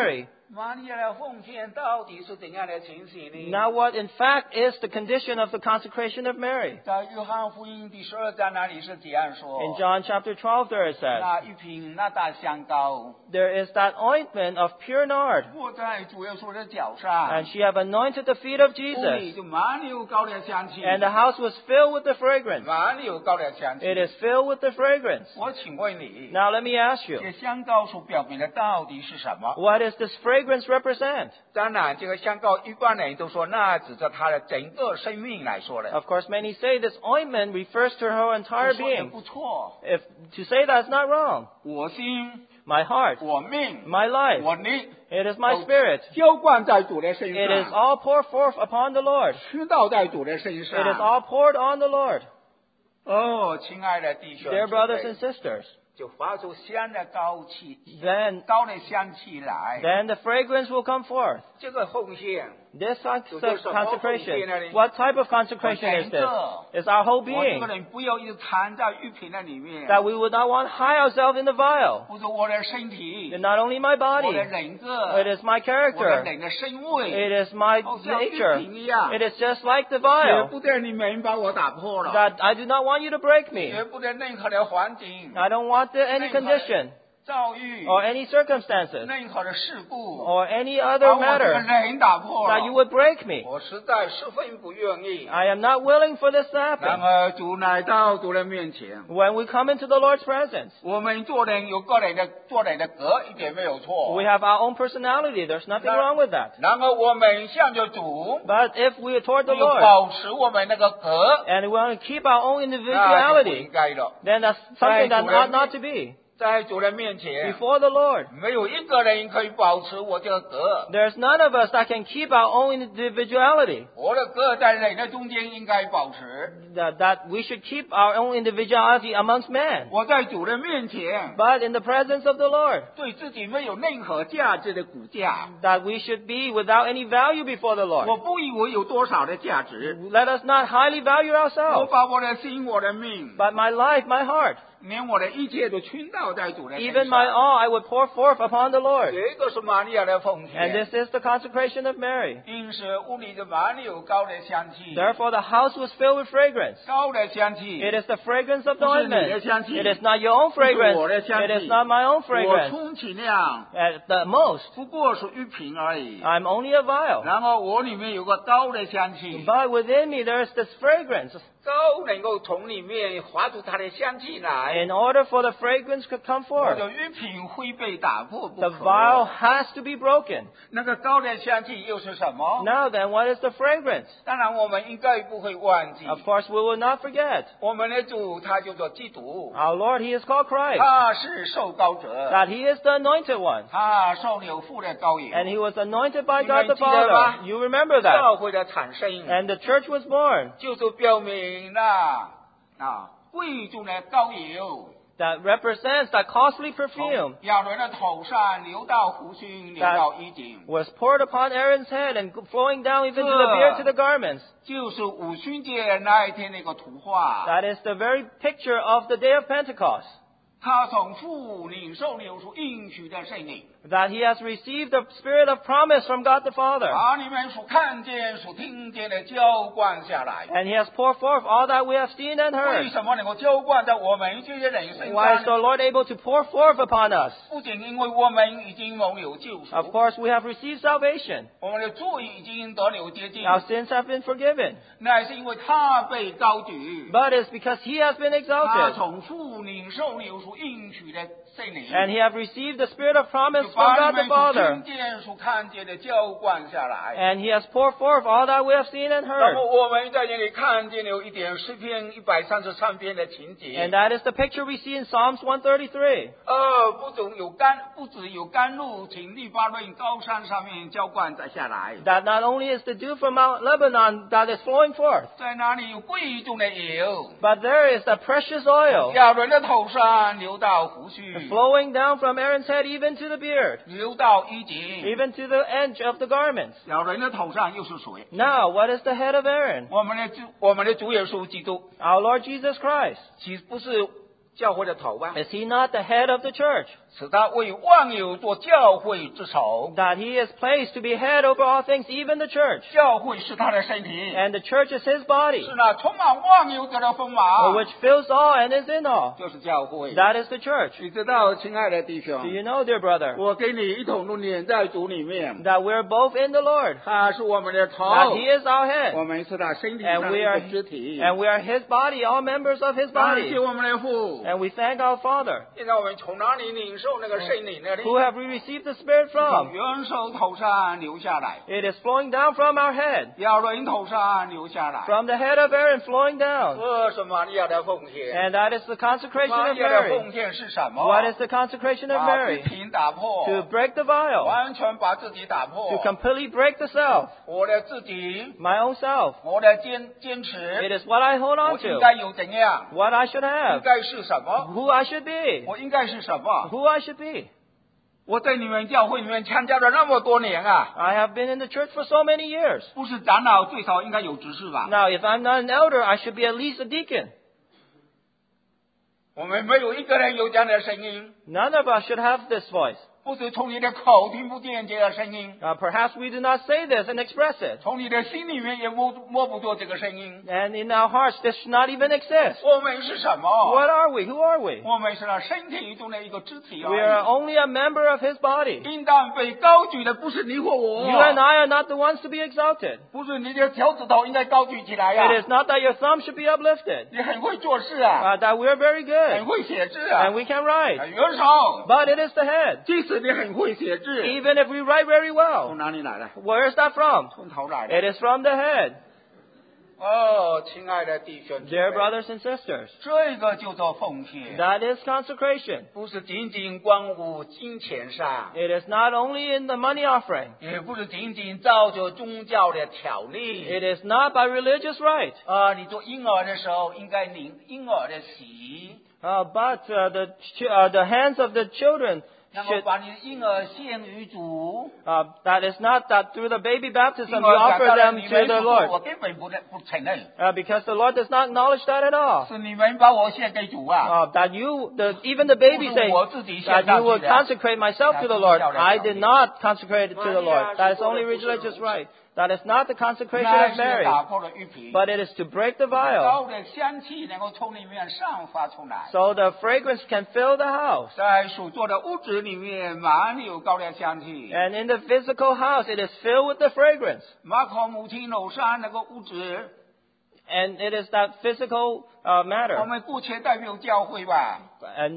玛利亚的奉献到底是怎样的情形呢？ Now what in fact is the condition of the consecration of Mary? 在约翰福音第12章那里是这样说： In John chapter 12 there it says, 那一瓶那大香膏， there is that ointment of pure nard, 抹在主耶稣的脚上， and she have anointed the feet of 屋里 Jesus, 就满有膏的香气， and the house was filled with the fragrance. 满有膏的香气。 It is filled with the fragrance. 我请问你， Now let me ask you, 这香膏所表明的到底是什么？ what does this fragrance represent? 当然，这个香膏一般人都说，那指着他的整个生命来说的， Of course, many say this ointment refers to her entire 说也 being. 不错。 If to say that's not wrong. 我心、 My heart, 我命、 my life, 我灵， it is my spirit. 浇灌在主的身 It is 上， all poured forth upon the Lord. 施到在主的身 It is 上。 all poured on the Lord. 哦，亲爱的弟兄 Dear 姊 brothers 妹 and sisters, 就发出香的高气， then 高的香气来。 the fragrance will come forth. 这个奉献， This Consecration. consecration, what type of consecration is this? It's our whole 我这 being. 个人不要一直藏在玉瓶的里面， That we would not want to hide ourselves in the vial. 不是我的身体， And not only my 我 body, 的人 it 格， is my 我的 character. 人的身位， It is my 好像玉 nature. 瓶一样， It is just like the 绝 vial. 不得你们把我打破了， That I do not want you to break me. 绝不得任何的环境、 I don't want any condition 遭遇、 or any circumstances 任何的事故， or any 把 other 我这个 matter 人打破 that you 了， would break me. 我实在十分不愿意。 I am not willing for this to 然 happen. 而主来到主的面前， When we come into the Lord's presence, 我们做人有个人的做人的格，一点没有错 we。have our own personality. There's nothing wrong with that. 然而我们向着主， But if we are toward the 有 Lord 保持我们那个格， and we want to keep our own 那就不 individuality, 应该了。 then that's something that ought not to be. 在主的面前， Before the Lord, 没有一个人可以保持我这个格。 there's none of us that can keep our own individuality. 我的格在人的中间应该保持。 That we should keep our own individuality amongst men. 我在主的面前， But in the presence of the Lord, 对自己没有任何价值的骨架。 that we should be without any value before the 我 Lord. 不以为有多少的价值， Let us not highly value 我 ourselves, 把我的心、我的命， but my life, my heart, 连我的一切都倾倒在主的身 even my 上。 all, I would pour forth upon the Lord. 这个是玛利亚的奉 And 献， this is the consecration of Mary. 因此屋里的满有高的香气， Therefore, the house was filled with fragrance. 高的香气。 It is the fragrance of the 不是你的 ointment. 香气， It is not your own 不是我 fragrance. 的香 It 气， is not my own 我 fragrance. 充其量 At the most, 不过是玉瓶而已。 I'm only a vial. 然后我里面有个高的香气， But within me, there is this fragrance. 高能够从里面发出它的香气来， In order for the fragrance to come 我 forth, 的玉瓶会被打破不 the 可。 vial has to be broken. 那个高的香气又是什么？ Now then, what is the fragrance? 当然，我们应该不会忘记， Of course, we will not forget. 我们的主他叫做基督， Our Lord, He is called Christ. 他是受膏者， That He is the anointed one. 他受了父的膏油， And He was anointed by 你们 God the 记得吗？ Father. You remember that. 教会的产生， And the church was born. 就是表明那贵重的膏油 That represents that costly perfume 亚伦的头上流到胡须，流到衣襟， was poured upon Aaron's head and flowing down even to the beard to the garments. 就是五旬节那一天那个图画。 That is the very picture of the day of Pentecost. 他从父领受流出应许的圣灵， That He has received the spirit of promise from God the Father. 把你们所看见、所听见的浇灌下来。 And He has poured forth all that we have seen and 为 heard. 什么能够浇灌在我们这些人身 Why is the 上？ Lord able to pour forth upon us? 不仅因为我们已经蒙有救 Of 赎， course, we have received salvation. 我们的罪已经得了洁净， Our sins have been forgiven. 那是因为他被高举， But it's because He has been 他 exalted. 从父领受流出应许的圣灵， And He have received the spirit of promise 就 from 把 God 你 the 们所 Father. 听见、所看见的浇灌下来。 And He has poured forth all that we have seen and 那 heard. 么我们在这里看见了一点诗篇133篇的情节 And。that is the picture we see in Psalms 133. 不只有甘露从利巴嫩高山上面浇灌在下来， That not only is the dew from Mount Lebanon that is flowing forth, 在那里有贵重的油， but there is the precious oil 亚伦的头上流到胡须， flowing down from Aaron's head even to the beard, 流到衣襟。 even to the edge of the garments. 亚伦的头上又是谁？ Now, what is the head of Aaron? 我们的主耶稣基督， Our Lord Jesus Christ. 岂不是教会的头吗？ Is He not the head of the church? 使他为万有做教会之首。 that He is placed to be head over all things, even the church. 教会是他的身体， And the church is His body, 是那充满万有者的锋芒， which fills all and is in all. 就是教会。 That is the church. 你知道，亲爱的弟 Do 兄， you know, dear brother, 我跟你一同入连在主里面， that we're both in the Lord, 他是我们的头， that He is our 我 head, 们是他身体上 and 的 we 一 are 个肢体。 and we are His body, all members of His 感 body. 谢我们的父。 And we thank our Father. 现在我们从哪里领受那个圣灵呢？ Who have we received the Spirit 从 from? 元首头上流下来， It is flowing down from our head, 亚伦头上流下来。 from the head of Aaron flowing down. 这是玛利亚的奉献。 And that is the consecration 玛 of 利亚的 Mary. 奉献是什么？ What is the consecration of 把 Mary? 瓶打破， To break the vial, 完全把自己打破。 to completely break the self, 我的自己， my own self. 我的坚 It 持， is what I hold 我 on 应 to, 该有怎样？ what I should 应 have, 该是什么？ who I should be, 我应该是什么？ who I should be. 我在你们教会里面参加了那么多年啊， I have been in the church for so many years. 不是长老最少应该有执事吧？ Now, if I'm not an elder, I should be at least a deacon. 我们没有一个人有这样的声音， None of us should have this voice. 不是从你的口听不见这个声音， Perhaps we do not say this and express it. 从你的心里面也摸不着这个声音。 And in our hearts, this should not even exist. 我们是什么？ What are we? Who are we? 我们是那身体中的一个肢体 We are 而已。 only a member of His body. 应当被高举的不是你或我， You and I are not the ones to be exalted. 不是你的脚趾头应该高举起来呀、 It is not that your thumb should be uplifted, 你很会做事啊， that we are very 很 good 会写字啊， and we can write. 元首， But it is the head. 即使你很会写字， Even if we write very 从 well, 哪里来的？ where is that from? 从头来的。 It is from the head. 哦，亲爱的弟兄姊妹 Dear brothers and sisters, 这个就做奉献， that is consecration. 不是仅仅关乎金钱上， It is not only in the money offering. 也不是仅仅照着宗教的条例。 It is not by religious right. 你做婴儿的时候应该领婴儿的洗， But the hands of the children 然后 should, 把你的婴儿献于主。 that is not that through the baby baptism 婴 you 儿长 offer 大了， them 你 to 们 the 不做，我 Lord. 根本不承认， Because the Lord does not acknowledge that at all. 是你们把我献给主啊。 That even the baby 不是 say 我自己献 that 上 you will 去的。 consecrate myself to the Lord. I did not consecrate it to the Lord. That is only religious right. That is not the consecration 那 of 是 Mary, 打破了玉瓶， but it is to break the vial 高的香气能够从里面散发出来。 so the fragrance can fill the house. 在所做的屋子里面满有高的香气。 And in the physical house, it is filled with the fragrance. 马可母亲楼上那个屋子， And it is that physical 我 matter. 们姑且代表教会吧。 And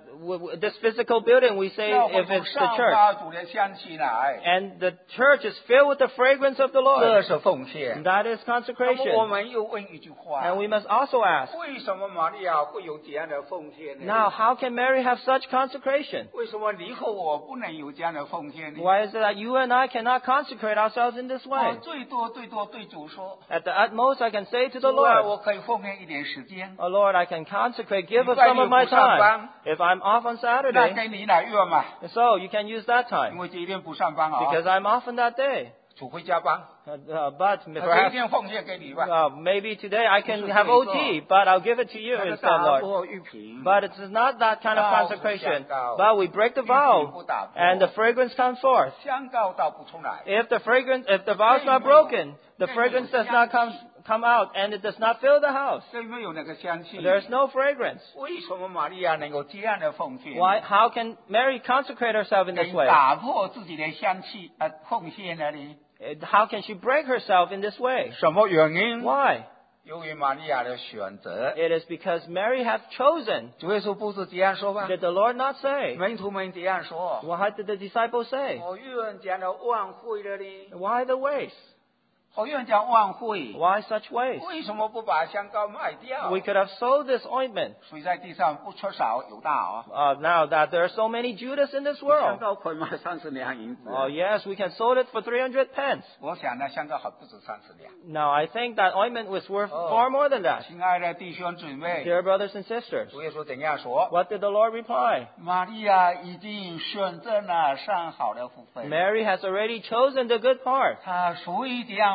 this physical building, we say 教会 if 就 it's the 散 church. 发主的香气来， And the church is filled with the fragrance of the 这 Lord. 是奉献。 That is 那么我 consecration. 们又问一句话： And we must also ask, 为什么玛利亚会有这样的奉献呢？ now, how can Mary have such consecration? 为什么你和我不能有这样的奉献呢？ Why is it that you and I cannot consecrate ourselves in this 我 way? 最多对主说 At the utmost, I can say to the 主啊， Lord, 我可以奉献一点时间， Oh Lord, I can consecrate, give us 礼拜 some 六 of my 不上班。 time. If I'm off on 那 Saturday, 给你来月嘛， so you can use that 因 time 为这一天不上班啊， because I'm off on that day. 除非加班， But 这一 perhaps 天奉献给你吧。 maybe today I can 不是 have 这个。 OT, but I'll give it to you 那个 instead, 打 Lord. 破玉瓶， But it is not that kind of 告诉 consecration. 香膏。 But we break the 玉瓶 vow 不打破。 and the fragrance comes forth. 香膏倒不出来， If the vow is not broken, the fragrance does not come out and it does not fill the house. 所以没有那个香气。 There is no fragrance. 为什么玛利亚能够这样的奉献？ How can Mary consecrate herself in this way? 打破自己的香气奉献了呢？ How can she break herself in this way? 什么原因？ Why? 由于玛利亚的选择。 It is because Mary hath chosen. 主耶稣不是这样说吧？ Did the Lord not say? 门徒们这样说。 What did the disciples say? 我愿讲的晚会了呢？ Why the waste? 我愿讲晚会。 Why such waste? 为什么不把香膏卖掉？ We could have sold this ointment. 水在地上不缺少有大啊。 Now that there are so many Judas in this 香 world. 膏可以卖30两银子。 Oh yes, we can sold it for 300 pence. 我想呢，香膏还不止30两。 Now I think that ointment was worth far more than that. 亲爱的弟兄姊妹， Dear brothers and sisters, 主耶稣怎样说？ what did the Lord reply? 玛利亚已经选择了上好的福分。 Mary has already chosen the good part. 她属于这样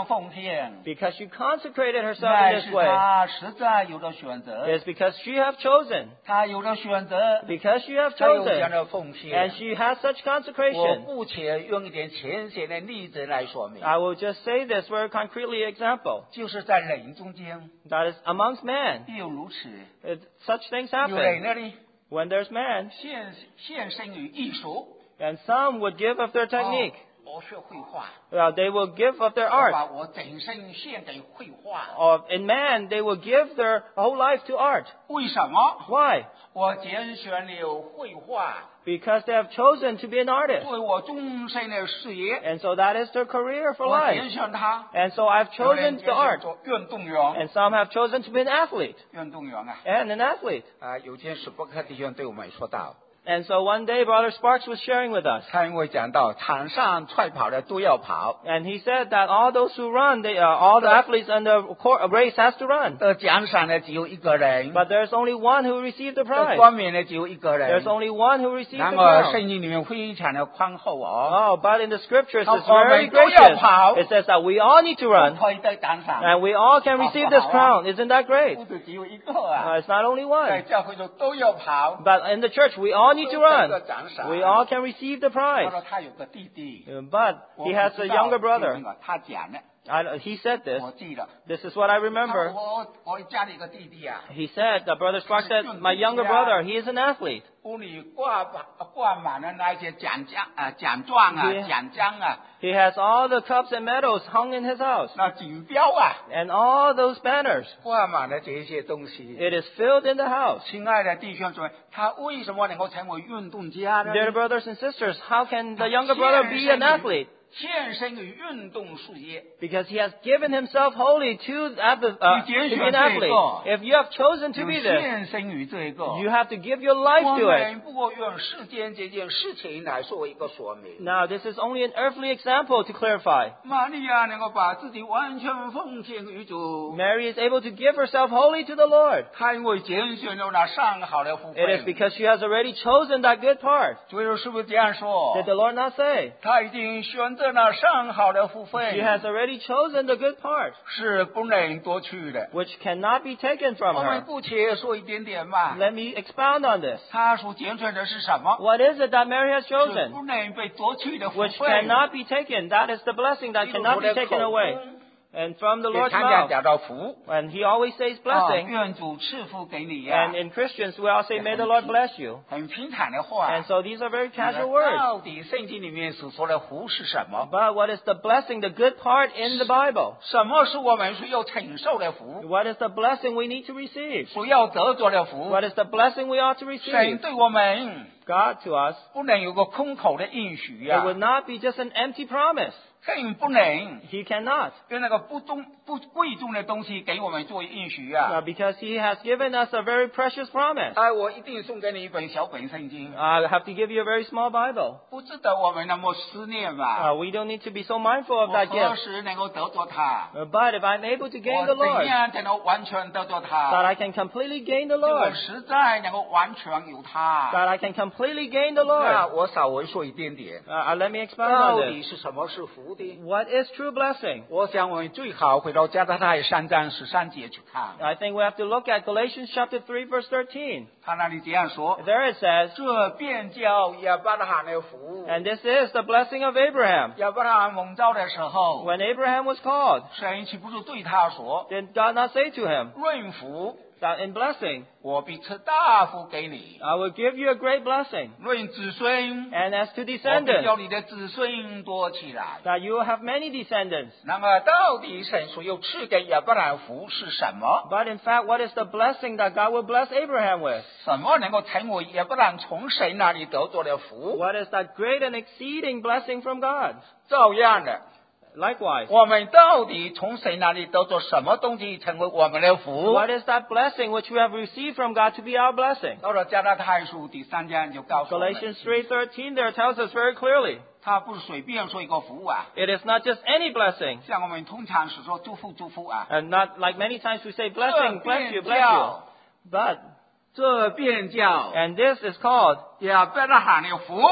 奉献， because she consecrated herself 乃 in 是 this way. 她实在有了选择， It's because she have chosen. 她有了选择， Because she have 她有这样 chosen. 的奉 And 献。 she has such 我 consecration. 姑且用一点浅显的例子来说明， I will just say this very concretely example. 就是在人中间 That is amongst men. 也有如此， Such things 有人 happen. 那里 When there's man. 献身于艺术， And some would give of their technique. 我学绘画， They will give of their 我 art. 把我整身献给绘画。 In man, they will give their whole life to art. 为什么？ Why? 我拣选了绘画 Because they have chosen to be an artist. 作为我终身的事业， And so that is their career for 我 life. 拣选它。 And so I've 有人 chosen 拣 the 选 art. 做运动员， And some have chosen to be an athlete. 运动员啊， And an athlete. 有件事伯克弟兄对我们说到， And so one day, Brother Sparks was sharing with us. 他因为讲到场上快跑的都要跑， And he said that all those who run, all the athletes in the race has to run. 得奖赏的只有一个人， But there's only one who received the 得 prize. 冠冕的只有一个 There's 人。 only one who received 然 the 而 crown. 圣经里面非常的宽厚哦， Oh, but in the scriptures, it's 我们 very 都要 gracious. 跑。 It says that we all need to 都 run. 可以得奖赏， And we all can receive this crown. Isn't that great? 不是只有一个啊， It's not only 在 one. 教会中都要跑， But in the church, we all need to 都得 run. 个奖赏。 We all can receive the 他 prize. 说他有个弟弟， But 我 he 不 has 知 a 道 younger brother. 他讲的， He said this. 我记得。 This is what I 他说 remember. 我家里有个弟弟啊， He said, that Brother Sparks said, my younger brother, he is an athlete. 屋里挂满了那些奖状啊、 Yeah. 奖章啊， He has all the cups and medals hung in his house. 那锦标啊， And all those banners. 挂满了这些东西。 It is filled in the house. 亲爱的弟兄姊妹，他为什么能够成为运动家呢？ Dear brothers and sisters, how can the younger brother be an athlete? 献身于运动事业。 Because he has given himself wholly to be an athlete. If you have chosen to be this, 献身于这个， you have to give your life 我 to it. 们不过用世间这件事情来作为一个说明。 Now, this is only an earthly example to clarify. 玛利亚能够把自己完全奉献于主， Mary is able to give herself wholly to the Lord. 她因为拣选了那上好的福 It is 分。 because she has already chosen that good part. 所以说，是不是这样说 Did？the Lord not say? 她已经选择了上好的福 She 分， has already chosen the good part, 是不能夺去的。 which cannot be taken from 我们 her. 姑且说一点点嘛。 Let me expound on this. 她所拣选的是什么？ What is it that Mary has 是 chosen? 不能被夺去的福 Which 分。 cannot be taken. That is the blessing that cannot be taken away. And from the 给 Lord's 常常 mouth. 讲到福， And he always says blessing. 愿主赐福给你呀 And in Christians, we all say, may the Lord bless you. 很平坦的话。 And so these are very casual words. 到底圣经里面所说的福是什么？ But what is the blessing, the good part in the Bible? 什么是我们需要承受的福？ What is the blessing we need to receive? 所要得着的福？ What is the blessing we ought to 神 receive? 对我们 God to us. 不能有个空口的应许 It 呀、 would not be just an empty promise. 更不能 He cannot. 用那个不贵重的东西给我们作为应许呀、 Because he has given us a very precious promise. 我一定送给你一本小本圣经， I have to give you a very small Bible. 不值得我们那么思念吧？ We don't need to be so mindful of 我 that 何 gift. 时能够得着它？ But if I'm able to gain 我 the 怎 Lord, 样才能完全得着 that 它？ I can completely gain the 我 Lord, 实在能够完全有它。 that I can completely gain the 那 Lord. 我稍微说一点点， Let me expound 到 on 底 this. 是什么是福的？ What is true blessing? 我想我们最好回到加拉太3章13节去看， I think we have to look at Galatians chapter 3 verse 13. 他那里这样说： There it says, 这便叫亚伯拉罕的福。 and this is the blessing of Abraham. 亚伯拉罕蒙召的时候， When Abraham was called, 神岂不是对他说 did God not say to him 论福， that in blessing, 我必赐大福给你； I will give you a great blessing, 论子孙， and as to 我必 descendants, 叫你的子孙多起来。 that you will have many descendants. 那么，到底神所要赐给亚伯拉罕福是什么？ But in fact, what is the blessing that God will bless Abraham with? 什么能够成为亚伯拉罕从神那里得着的福？ What is that great and exceeding blessing from God? 照样的， Likewise, 我们到底从神那里得着什么东西成为我们的福？ what is that blessing which we have received from God to be our blessing? 到了加拉太书第3章就告诉我们， Galatians 3:13 there tells us very clearly, 他不是随便说一个福啊， it is not just any blessing, 像我们通常是说祝福啊， and not like many times we say blessing, bless you, 这 bless 便 you. 叫 But, 这便叫 and this is called 亚伯拉罕的福，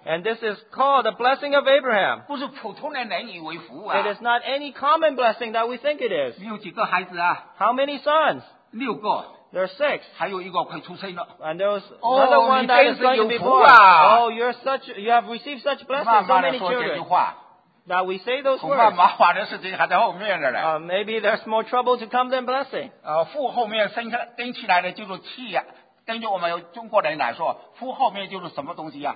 And this is called the blessing of Abraham. 不是普通的人以为福啊。 It is not any common blessing that we think it is. 你有几个孩子啊？ How many sons? 6个， There are 6. 还有一个快出生了。 And there was another one that is going to be born. Oh, you have received such 慢 blessings, so 慢的 many 说这句 children. 话， That we say those 恐怕 words. 麻烦的事情还在后面的嘞。 Maybe there's more trouble to come than blessing. 父后面跟起来的就是气呀。根据我们中国人来说，父后面就是什么东西呀？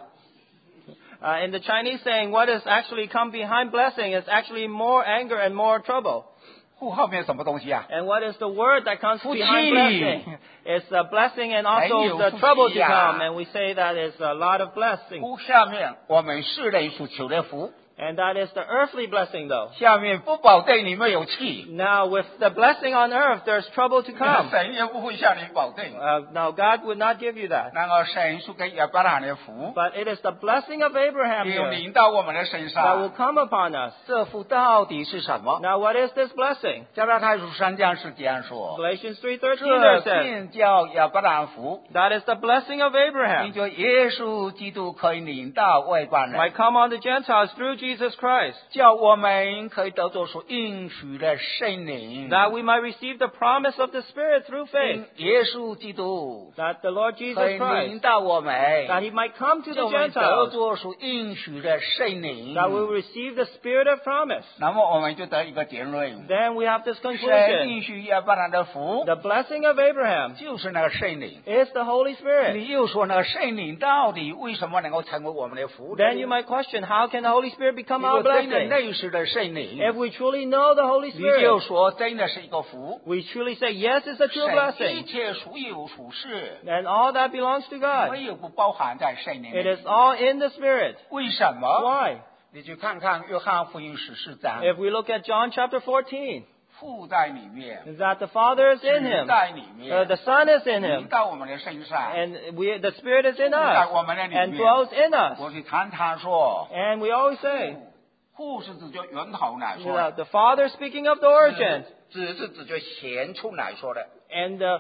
In the Chinese saying, what has actually come behind blessing is actually more anger and more trouble. 父后面什么东西呀？ And what is the word that comes 福气。 behind blessing? It's a blessing and 没有 also the 福气 trouble to 呀。 come. And we say that it's a lot of blessing. 福下面我们世人所求的福， And that is the earthly blessing though. 下面不保证你们有气， Now with the blessing on earth, there's trouble to come. 神也不会向你保证。 Now God would not give you that. 然而神是给亚伯拉罕的福， But it is the blessing of Abraham 也 here 临到我们的身 that will 上。 come upon us. 这福到底是什么？ Now what is this blessing? 加拉太书3章是这样说： Galatians 3:13 there 这 says, 便叫亚伯拉罕福， that is the blessing of 因 Abraham. 着耶稣基督可以领到外邦 Might 人， come on the Gentiles through Jesus Christ, 叫我们可以得着所应许的圣灵。 that we might receive the promise of the Spirit through faith, 耶稣基督 that the Lord Jesus 可以领 Christ, 到我们， that He might come to 叫 the 我们得 Gentiles, 着所应许的圣灵。 that we will receive the Spirit of promise. 那么我们就得一个结论： Then we have this 神 conclusion. 应许亚伯拉罕的福， The blessing of Abraham 就是那个圣灵。 is the Holy Spirit. 你又说那个圣灵到底为什么能够成为我们的福呢？ Then you might question, how can the Holy Spirit become 如 our 果真的 blessing? 认识的圣灵， If we truly know the Holy 你就 Spirit, 说真的是一个福。 we truly say, yes, it's a true 神一 blessing. 切属有属是， And all that belongs to God. 没有不包含在圣灵 It 里 is。all in the Spirit. 为什么？ Why? 你去看看约翰福音14章， If we look at John chapter 14, 父在里面， is that the Father is in 子 him, 在里面， the Son is in 临 him, 到我们的身上。 and the Spirit is in 在 us 我们的里 and 面， dwells in us. 我去谈他说， And we always say 父是指着源头来说 that the Father speaking of the origin, 子是指着显出来说的。 and the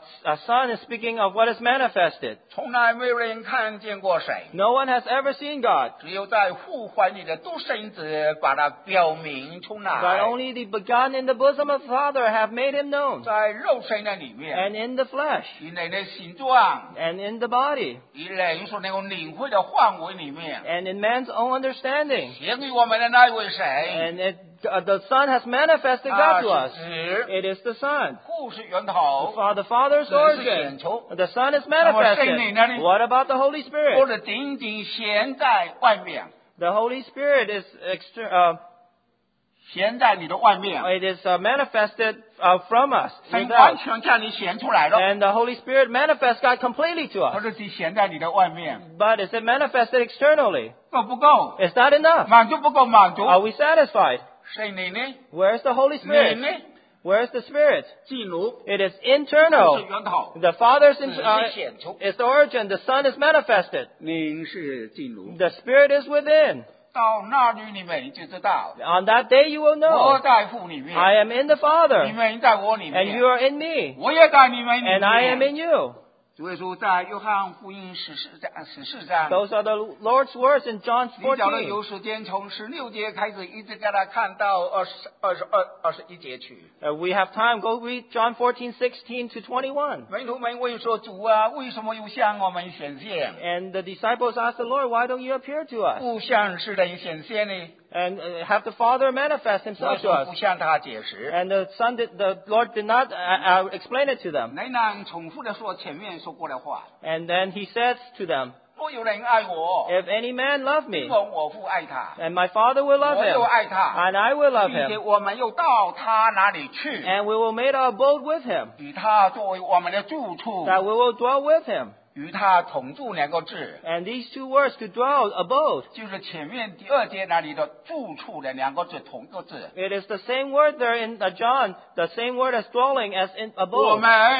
Son is speaking of what is manifested. 从来没有人看见过神， No one has ever seen God, 只有在父怀里的独生子把它表明出 but 来。 only the begotten in the bosom of the Father have made him known. 在肉身的里面， And in the flesh, 以人的形状， and in the body, 以人所能够领会的范围里面， and in man's own understanding. 显给我们的那一位神， And the Son has manifested 他 God to 是 us. 子， It is the Son. 父是源头， The Father's 子是 origin. 显出， The Son is 那么圣灵呢？ manifested. What about the Holy 或 Spirit? 者仅仅显在外面， The Holy Spirit is 显在你的外面， it is manifested from us. 神 without. 完全叫你显出来了， And the Holy Spirit manifests God completely to 或 us. 者是显在你的外面， But is it manifested externally? 够不够？ Is that enough? 满足不够满足？ Are we satisfied? 圣灵呢？ Where's the Holy 灵 Spirit? 呢？ Where's the Spirit? 进入 It is 父是 internal. 源头， The Father's 子是显出， is the origin. The Son is manifested. 灵是进入。 The Spirit is within. 到那里你们就知道， On that day you will 我 know 在父里面， I am in the 你 Father, 们在我里 and 面 you，are in me, 我也在你们里 and I am 面。 in you. 主耶稣在约翰福音14章， Those are the Lord's words in John 你找了 14. 有时间从16节开始，一直给他看到21节去。 We have time. Go read John 14:16 to 21. 门徒们问说：“主啊，为什么又向我们显现？ And the disciples asked the Lord, why don't you appear to us? 不向世人显现呢？” And have the Father manifest 我 himself to 说 us. 不向他解释。 And the Lord did not explain it to them. 仍然重复的说前面说过的话。 And then he says to them, 若有人爱我， if any man love 因 me, 为我父爱他， and my Father will love 我又 him, 爱他， and I will love 并且 him, 我们又到他那里去， and we will make our abode with him, 与他作为我们的住处， that we will dwell with him. 与他同住两个字， And these two words, to dwell, abode, 就是前面第2节那里的住处的两个字同个字。 it is the same word there in John, the same word as dwelling as in 我 abode. 们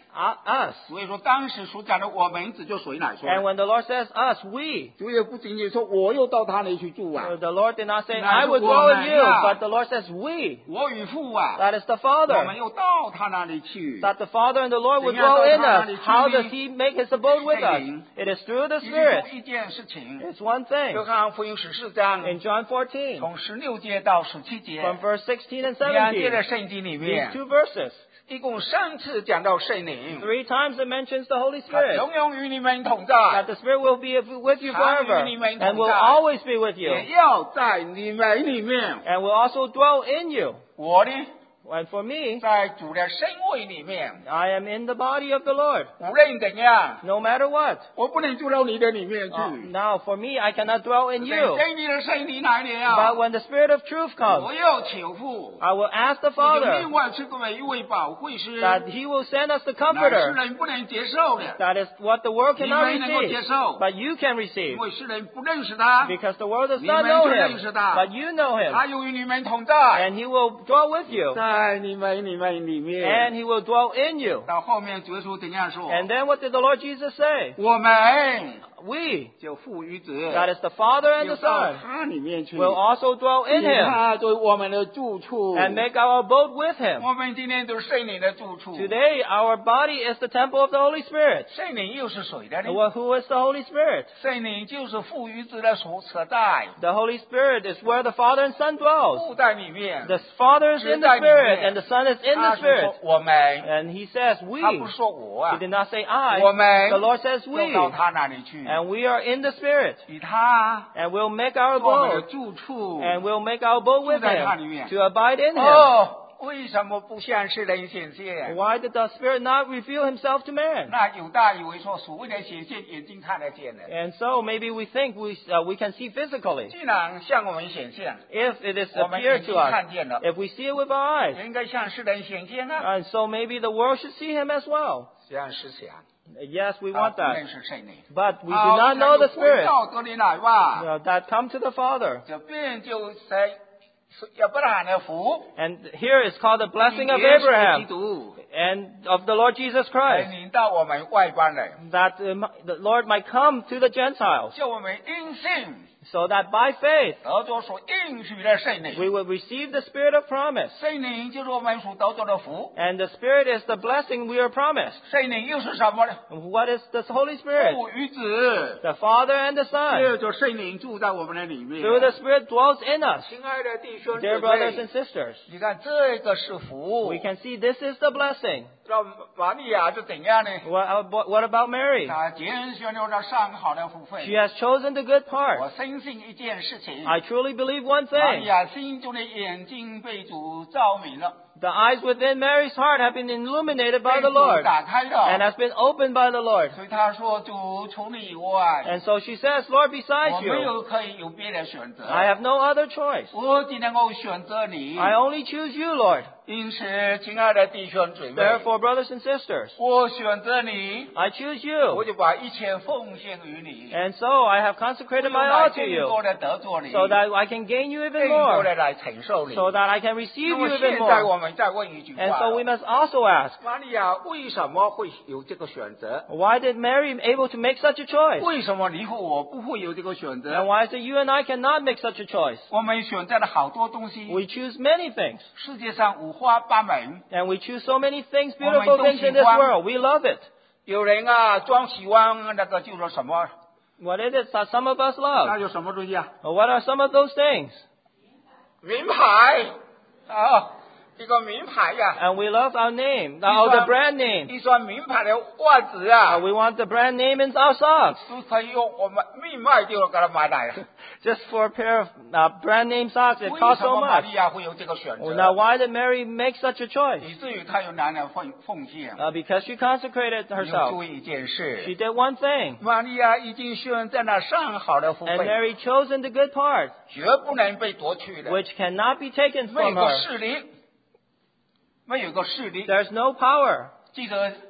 us. 所以说当时所讲的我们指就谁来说 And when the Lord says us, we, 主也不仅仅说我又到他那里去住啊， the Lord did not say, 那是 I will dwell in you, 我们啊。 but the Lord says, we. 我与父啊， That is the 我 Father. 们又到他那里去。 That the Father and the Lord will 怎样 dwell 到 in 他那 us. 里去 How 呢？ does He make His abode with us? 圣灵。 It is through the 只是 Spirit. 一件事情， It's one thing. 约翰福音14章 In John 14, 从16节到17节 from verse 16 and 两节的 17, 圣经里 these 面， two verses, 一共3次讲到圣灵， 3 times it mentions the Holy 他 Spirit. 永永与你们同在 That，the Spirit will be with you forever and will always be with you 也要在你们里面。 and will also dwell in you. 我呢， And for me, 在主的身位里面， I am in the body of the Lord, 无论怎样， no matter what. 我不能住到你的里面去。 Now, for me, I cannot dwell in you. 等你的圣灵来 But 了， when the Spirit of truth 我 comes, 要求父， I will ask the 我就 Father 另外赐给一位保惠师， that He will send us the 那世 Comforter. 人不能接受的， That is what the world 你 cannot 们能够接 receive, 受， but you can receive. 因为世人不认识他， Because the world does 你 not 们 know 就 Him, 认识他， but you know Him. 他又与你们同在， And He will dwell with you. 在你们里面。 And He will dwell in you. 到后面主耶稣怎样说？ And then what did the Lord Jesus say? 我们 We, 就父与子， that is the Father and 就 the 到 Son, 他里面去， will also dwell in 以 Him 他作为我们的住处。 and make our abode with Him. 我们今天都是圣灵的住处。 Today, our body is the temple of the Holy Spirit. 圣灵又是谁的呢？ Well, who is the Holy Spirit? 圣灵就是父与子的所在， The Holy Spirit is where the Father and Son dwells. 父在里面。 The Father is in the Spirit and the Son is in 他 the 是说 Spirit. 我们， And He says, we. 他不是说我 He 啊， did not say I. 我们 The Lord says 就 we. 到他那里去， And we are in the Spirit. 以他 And we'll make our 做我们的 abode. 住处。 And we'll make our abode with 住在他里 Him 面。 to abide in Him. 哦，为什么不向世人显现？ Why did the Spirit not reveal Himself to man? 那有大以为说所谓的显现，眼睛看得见的。 And so maybe we think we can see physically. 既然向我们显现， If it is 我们 appeared 眼睛 to us, 看见了， if we see it with our eyes, 应该向世人显现啊。 and so maybe the world should see Him as well. 这样是想， Yes, we 啊 want 不 that. 认识圣灵。 But we do 好 not know the 回 Spirit 到这里来吧， that come to the Father. 这边就是亚伯拉罕的福， And here is called the blessing of 耶稣基 Abraham 督 and of the Lord Jesus 来 Christ, 临到我们外邦人， that the Lord might come to the Gentiles, 叫我们因信 so that by faith 得着所应许的圣灵。 we will receive the Spirit of promise. 圣灵就是我们所得着的福， And the Spirit is the blessing we are promised. 圣灵又是什么呢？ What is the Holy Spirit? 父与子， The Father and the Son. 借着圣灵住在我们的里面。 Through the Spirit dwells in us. 亲爱的弟兄姊 Dear brothers 妹 and，sisters, 你看这个是福 we。can see this is the blessing. 那玛利亚是怎样呢？ What about Mary? 她拣选了那上好的福 She 分。 has chosen the good 我 part. 深信一件事情， I truly believe one 玛利 thing. 亚心中的眼睛被主照明了， The eyes within Mary's heart have been illuminated by 被 the 主 Lord 打开 and 了。 has been opened by the Lord. 所以她说：“主除你以外， And so she says, Lord, 我 besides 没 you, 有可以有别的选择， I have no other choice. 我只能够选择你。 I only choose you, Lord. 因此，亲爱的弟兄姊妹， Therefore, brothers and sisters, 我选择你， I choose 我 you. 就把一切奉献于你， And so I have consecrated my 用 all 来 to 更 you 多的得着你， so that I can gain you 更 even 多 more, 的来承受你。 so that I can receive 那么 you 现 even 在 more. 我们再问一句 And 话 so we 了： must also ask, 玛利亚为什么会有这个选择？ why did Mary able to make such a choice? 为什么你和我不会有这个选 And 择？ why is it you and I cannot make such a choice? 我们选择了好多东西， We choose many things. 世界上五花八门。 And we choose so many things, 我们 beautiful 都 things 喜 in this 欢。 world. We love it. 有人啊，装喜欢那个就是什么？ What is it that some of us 那 love? 有什么东西啊？ What are some of those things? 名牌啊，一个名牌呀、 And we love our name, the brand name. 一双名牌的袜子啊， We want the brand name in our socks. 都可以用我们命脉就给它买来了。 Just for a pair of brand name socks, it 为 costs 什 so 么玛 much. 利亚会有这个选 Well, 择？ now, why did Mary make such a choice? 以至于她有男人奉献。 Because she consecrated 有 herself. 注意一件 She 事， did one thing. 玛利亚已经选在那上好的福 And 分， Mary chosen the good part, 绝不能被夺去的。 which cannot be taken 没有 from 个 her. 势力，没有个势力。 There's no power. 记得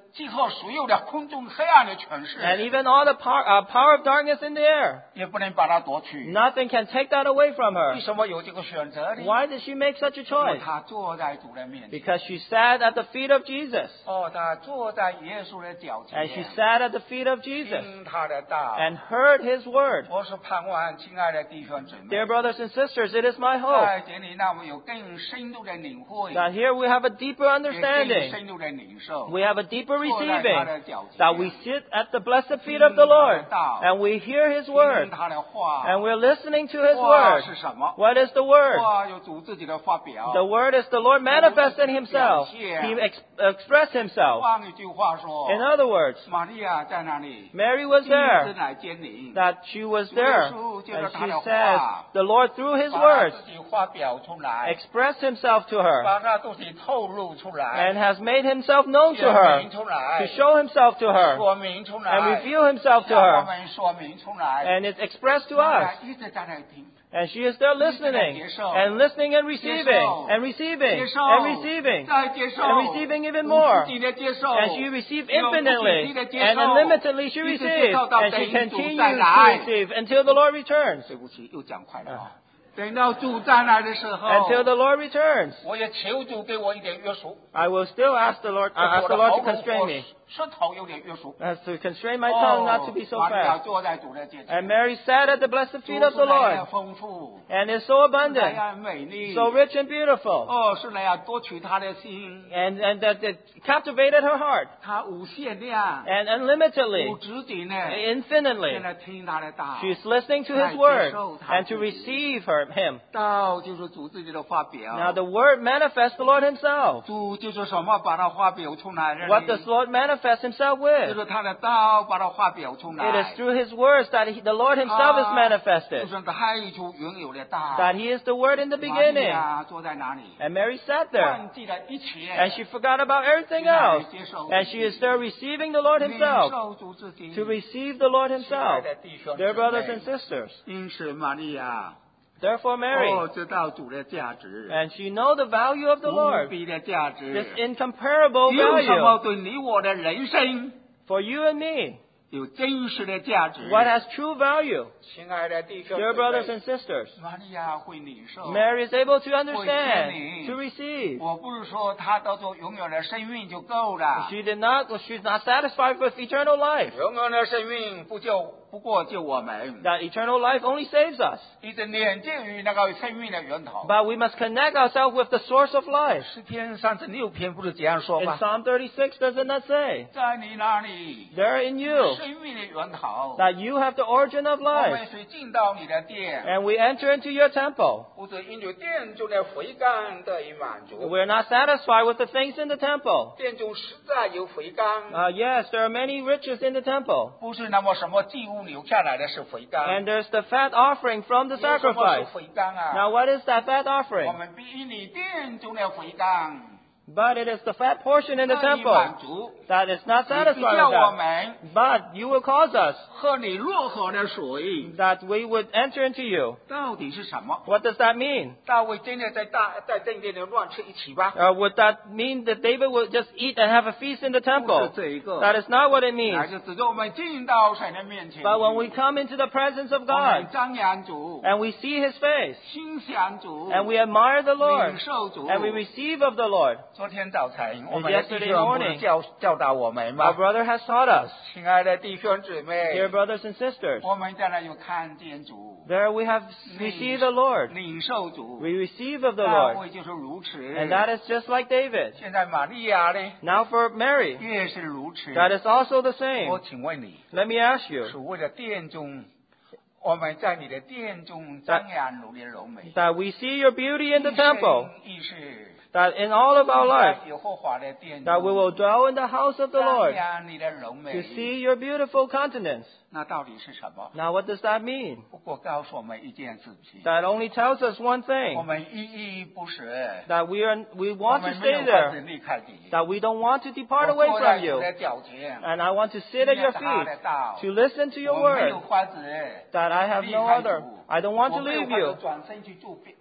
最后所有的空中黑暗的权势， and even all the power of darkness in the air. 也不能把它夺取。 Nothing can take that away from 为 her. 什么有这个选择呢？ Why did she make such a 因为 choice? 他坐在主的面前。 Because she sat at the feet of Jesus. 哦，他坐在耶稣的脚前， And she sat at the feet of Jesus 听他的道。 and heard his word. 我是盼望，亲爱的弟兄姊妹， Dear brothers and sisters, it is my hope 在这里让我们有更深度的领会， that here we have a deeper 也更 understanding. 深度的领受。 We have a deeper 坐在他 receiving 的脚前， that we sit at the blessed feet of the Lord and we hear his 听 word 他的话。 and we're listening to his 话 word. 是什么？ What is the word? 话有主自己的发表。 The word is the Lord manifesting himself. He expressed himself. 换一句话说， In other words, 玛利亚在那里， Mary was 亲自 there, 来监领， that she was there. 主耶稣借着 And 他 she 的 says, 话， the Lord through his 把他 words 自己发表出来， expressed himself to her 把他自己透露出来， and has made himself known to 显 her, 明出来 to，show himself to her 说明出 and 来， reveal himself to 向我 her. 们说明出来。 And it's expressed to 玛利 us. 亚一直在那里听， And she is there listening and listening and receiving and receiving 接受， and receiving 再接受， and receiving even 无 more. 止境的接受， And she received 永无止 infinitely 境的接 and 受， unlimitedly she 一直 received. 接受到 And 等 she 主 continues 再 to 来。 receive until the Lord returns. 对不起，又讲快了啊！等到主再来的时候， Until the Lord returns. 我也求主给我一点约束。 I will still ask the Lord, 我 ask 的 the Lord 喉 to 咙 constrain me. 舌头有点约束。 As to constrain my tongue not to be so 玛利亚 fast. 坐在主的脚前， And Mary sat at the blessed 主 feet of 是 the 那样 Lord. 丰富， And is so 那 abundant, 样美丽， so rich and beautiful. 哦，是那样夺取他的心， And that it captivated her heart. 他无限量， And unlimitedly, 无止境的， infinitely, 现在听他的道。 she is listening to his word and to receive him. 道就是主自己的发表。 Now the word manifests the Lord himself. 主就是什么？把它发表出来的。 What does the Lord manifest himself 就 with? 是他的道把它发表出 It 来。 is through his words that the Lord himself is 就 manifested. 是太初原有的道。 That he is the word in the 玛利 beginning. 亚坐在哪里？ And Mary sat there. 忘记了一切。 And she forgot about everything else. And she is there receiving the Lord 领 himself. 受主自己。 To receive the Lord 亲爱 himself. 的弟兄姊 Dear 妹 brothers and sisters. 因此玛利亚 Therefore Mary, 知道主的价值， and she know the value of the 无 Lord. 比的价值。 This incomparable 有什么 value 对你我的人生 for you and me. 有真实的价值？ What has true value? 亲爱的弟兄姊 Dear brothers 妹 and sisters. 玛利亚会领受。 Mary is able to understand, to receive. 我不是说她得着永远的生命就够了， She's not satisfied with eternal life. 永远的生命不过救我们， That eternal life only saves us. 一直连接于那个生命的源头。 But we must connect ourselves with the source of life. 诗篇36篇不是这样说 In 吗？ Psalm 36, does it not say? 在你那里， There in you, 生命的源头， that you have the origin of 我 life. 们是进到你的殿， And we enter into your temple. 不是因着殿中的肥甘得以满足， We're not satisfied with the things in the temple. 殿中实在有肥甘， Yes, there are many riches in the temple. 不是那么什么祭物留下来的是肥甘。 And there's the fat offering from the 有什么是 sacrifice. 肥甘啊？ Now what is that fat 我 offering? 们比你殿中的肥甘 But it is the fat portion in the 得以满 temple 足。 that is not 你 satisfied 比较 with 我 that. 们 But you will cause us 喝你若河的水， that we would enter into you. 到底是什么？ What does that mean? 大卫真的在正殿里乱吃一起吧？ Would that mean that David would just eat and have a feast in the 不是 temple? 这一个， That is not what it 乃 means. 是指着我们进到神的面前， But when we come into the presence of 我们 God 瞻仰主， and we see His face 欣赏主， and we admire the 领 Lord 受主。 and we receive of the Lord, 昨天早晨，我们的弟 yesterday 兄不是 morning 教导我们 our 吗？ brother has taught us, 亲爱的弟兄姊妹， dear brothers and sisters, 我们在那有看见主， there we have received the Lord. 领受主， We receive of the 大 Lord. 卫就是如此。 And that is just like David. 现在玛利亚呢， Now for Mary, 也是如此。 that is also the 我 same. 请问你， Let me ask 是 you 为了殿中，我们在你的殿中瞻仰你的柔美， that we see your beauty in the temple, 意是 that in all of our life, 在耶和华的殿 that we will dwell in the house of the 瞻 Lord 仰你的柔 to 美。 see your beautiful countenance. 那到底是什么？ Now what does that mean? 不过告诉我们一件事情， That only tells us one 我 thing, 们依依不舍， that we 我 want to 们没有 stay 法子 there, 离开你。 that we don't want to depart 我 away 坐在 from 主 you. 的脚前， And I want to sit at your 听他 feet 的道 to listen to your 我没有 word, 法子 that I have 离 no 开 other. 主， I don't want to 我没有 leave 法子 you. 转身去住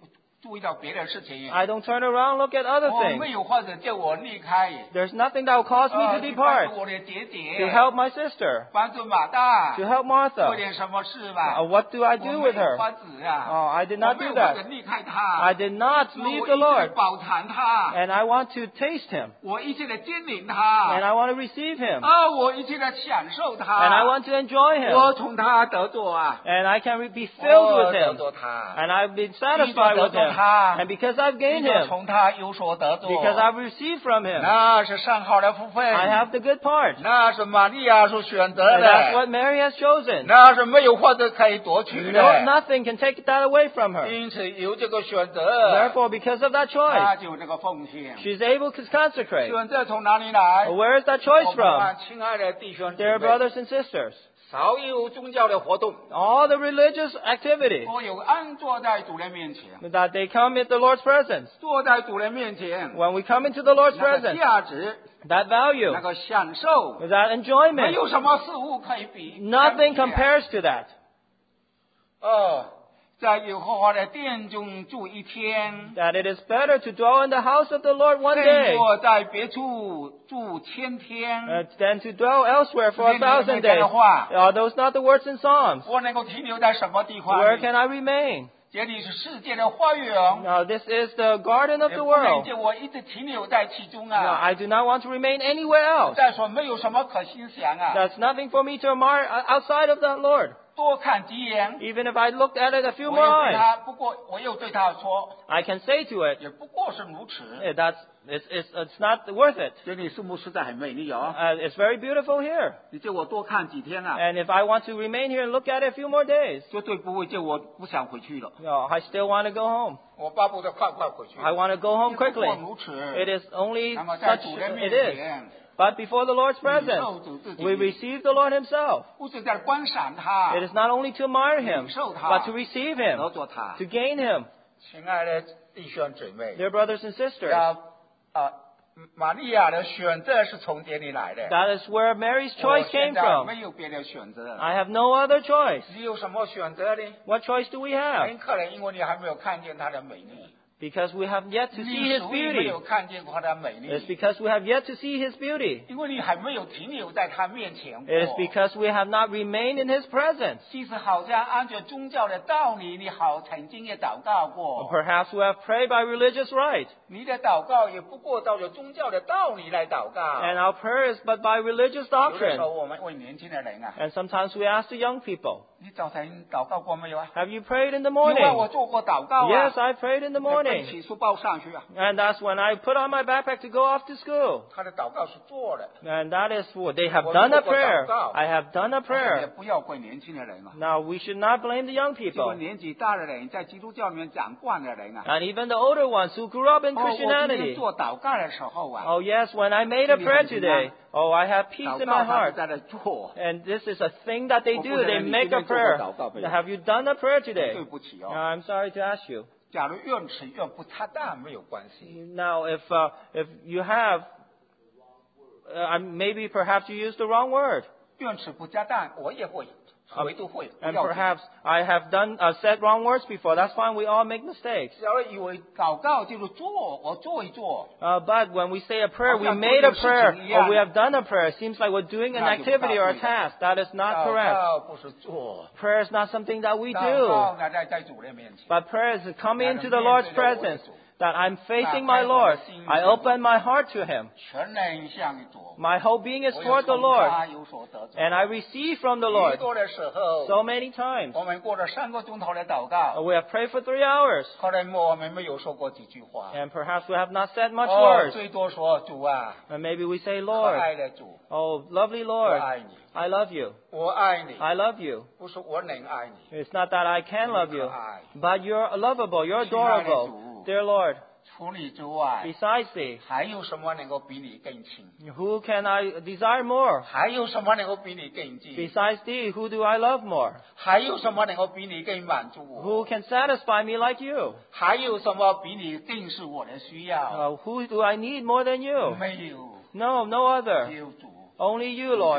注意到别的事情。 I don't turn around and look at other 我 things. 没有或者叫我离开。 There's nothing that will cause me to 去帮 depart. 助我的姐 To 姐， help my sister. 帮助马大， To help 做 Martha. 点什么事吧。 What do I 我 do 没 with 有 her? 法子啊。 Oh, I did 我 not 没 do 有法子 that. 离开他。 I did not 我 leave 一 the 直的 Lord. 饱尝他， And I want to taste Him. 我一直的经历 And 他， I want to receive Him. 我一直的享受 And I 他， want to enjoy 我 Him. 从他得着啊， And I can be filled 我 with 得 Him. 着他， And I've been satisfied with Him. And because I've 你 gained 就 Him. 从他有所得着， Because I've received from Him. 那是上好的福分， I have the good part. 那是玛利亚所选择 And that's 的， what Mary has chosen. 那是没有或者可以夺取 No, 的， nothing can take that away from her. 因此有这个选择， Therefore, because of that 他 choice, 就有这个奉献。 she's able to consecrate. 选择从哪里来？ Where is that choice 我们 from? 啊亲爱的弟兄姊 Dear 妹， brothers and sisters, 少有宗教的活动， all the religious activity 我有安坐在主人面前， that they come into the Lord's presence. 坐在主人面前， When we come into the Lord's 那个 presence, 价值， that value, 那个享受， that 没 enjoyment, 有什么事物可以比。 nothing 相比啊 compares to that. 在耶和华的殿中住一天， That it is better to dwell in the house of the Lord one 胜 day 过在别处住千天。 than to dwell elsewhere for 1,000 days. Are those not the words in Psalms? 我能够停留在什么地方 Where 呢？ can I remain? 这里是世界的花园， Now, this is the garden of 也 the 不能 world. 叫我一直停留在其中 No, 啊。 I do not want to remain anywhere else. 再说没有什么可欣赏啊， That's nothing for me to admire outside of the Lord. 多看几眼。 Even if I looked at it a few 我 more 又对 eyes, 他，不过我又对他说， I can say to it, 也不过是如此。 it's not worth it. 这里树木实在很美丽哦， It's very beautiful here. 你叫我多看几天啊， And if I want to remain here and look at it a few more days, 绝对不会叫我不想回去了。 no, I still want to go home. 我巴不得快快回去。 I want to go home 也不过 quickly. 如此。 It is only 那么在 such 主人 it 面 is. 前， But before the Lord's 领 presence, 受主自己 we receive the Lord Himself. 不是在观赏他， It is not only to admire Him, 领受他， but to receive 得 Him, 着他。 to gain Him. 亲爱的弟兄姊妹， Dear brothers and sisters, 要玛利亚的选择是从这里来的。 that is where Mary's 我 choice 现 came 在 from. 没有别的选择。 I have no other choice. 你有什么选择呢？ What choice do we have? 很可能因为你还没有看见她的美丽， Because we have yet to see 你 His 属于没 beauty. 有看见过她的美 It's 丽， because we have yet to see His beauty. 因为你还没有停留在她面前过。 It is because we have not remained in His presence. 其实好像按照宗教的道理，你好曾经也祷告过， Perhaps we have prayed by religious right. 你的祷告也不过照着宗教的道理来祷告。 And our prayer is but by religious 有的时 doctrine. 候我们为年轻的人啊， And sometimes we ask the young people, 你早晨祷告过没有啊？ have you prayed in the 有啊，我 morning? 做过祷告啊。 Yes, I prayed in the 背 morning. 起书包上去啊， And that's when I put on my backpack to go off to school. 他的祷告是做的。 And that is what they have done a prayer. I have done a 也 prayer. 不要怪年轻的人啊， Now, we should not blame the young 这个 people. 年纪大的人，在基督教里面长惯的人啊。 And even the older ones who grew up in 我今天 Christianity. 做祷告的时候啊， Oh, yes, when I made a prayer today, oh, I have peace 祷 in 告 my 他是 heart. 在那做。 And this is a thing that they do. They make a 我不知道你今天做过 prayer. 祷告没有？ Have you done a prayer 对 today? 不起 Now, 哦， I'm sorry to ask you. 假如愿吃愿不恰当没有关系。 Now, if you have, maybe perhaps you used the wrong word. 愿吃不恰当，我也会，谁都会。不 And 要紧 perhaps I have said wrong words before. That's fine. We all make mistakes. 只要以为祷告就是做，我做一做。 But when we say a prayer, we 好像 made a 做件事情 prayer 一样。 or we have done a prayer. It seems like we're doing an 那就不大 activity or a 对了。 task. That is not 祷 correct. 告不是做， Prayer is not something that we 祷告 do. 呢在主人面前。 But prayer is coming into the That Lord's means that presence. we- That I'm facing my Lord. I open my heart to Him. 全能向你做。 My whole being is 我 toward 有 the 从 Lord. 他有所得着。 And I receive from the 许 Lord 多的时候， so many times. 我们过了3个钟头的祷告， We have prayed for 3 hours. 可能我们没有说过几句话。 And perhaps we have not said much 哦， words. 最多说主啊， And maybe we say, 可 Lord, 爱的主， oh, lovely 我 Lord, 爱你， I love you. 我爱你， I love you. 不是我能爱你。 It's not that I can love you, but you're lovable, you're 亲爱的主。 adorable. Dear Lord, 除你之外， besides thee, 还有什么能够比你更亲？ who can I desire more? 还有什么能够比你更近？ Besides thee, who do I love more? 还有什么能够比你更满足我？ Who can satisfy me like you? 还有什么比你更是我的需要？ Who do I need more than you? 没有， No, no 只 other. 有主。 Only you, Lord.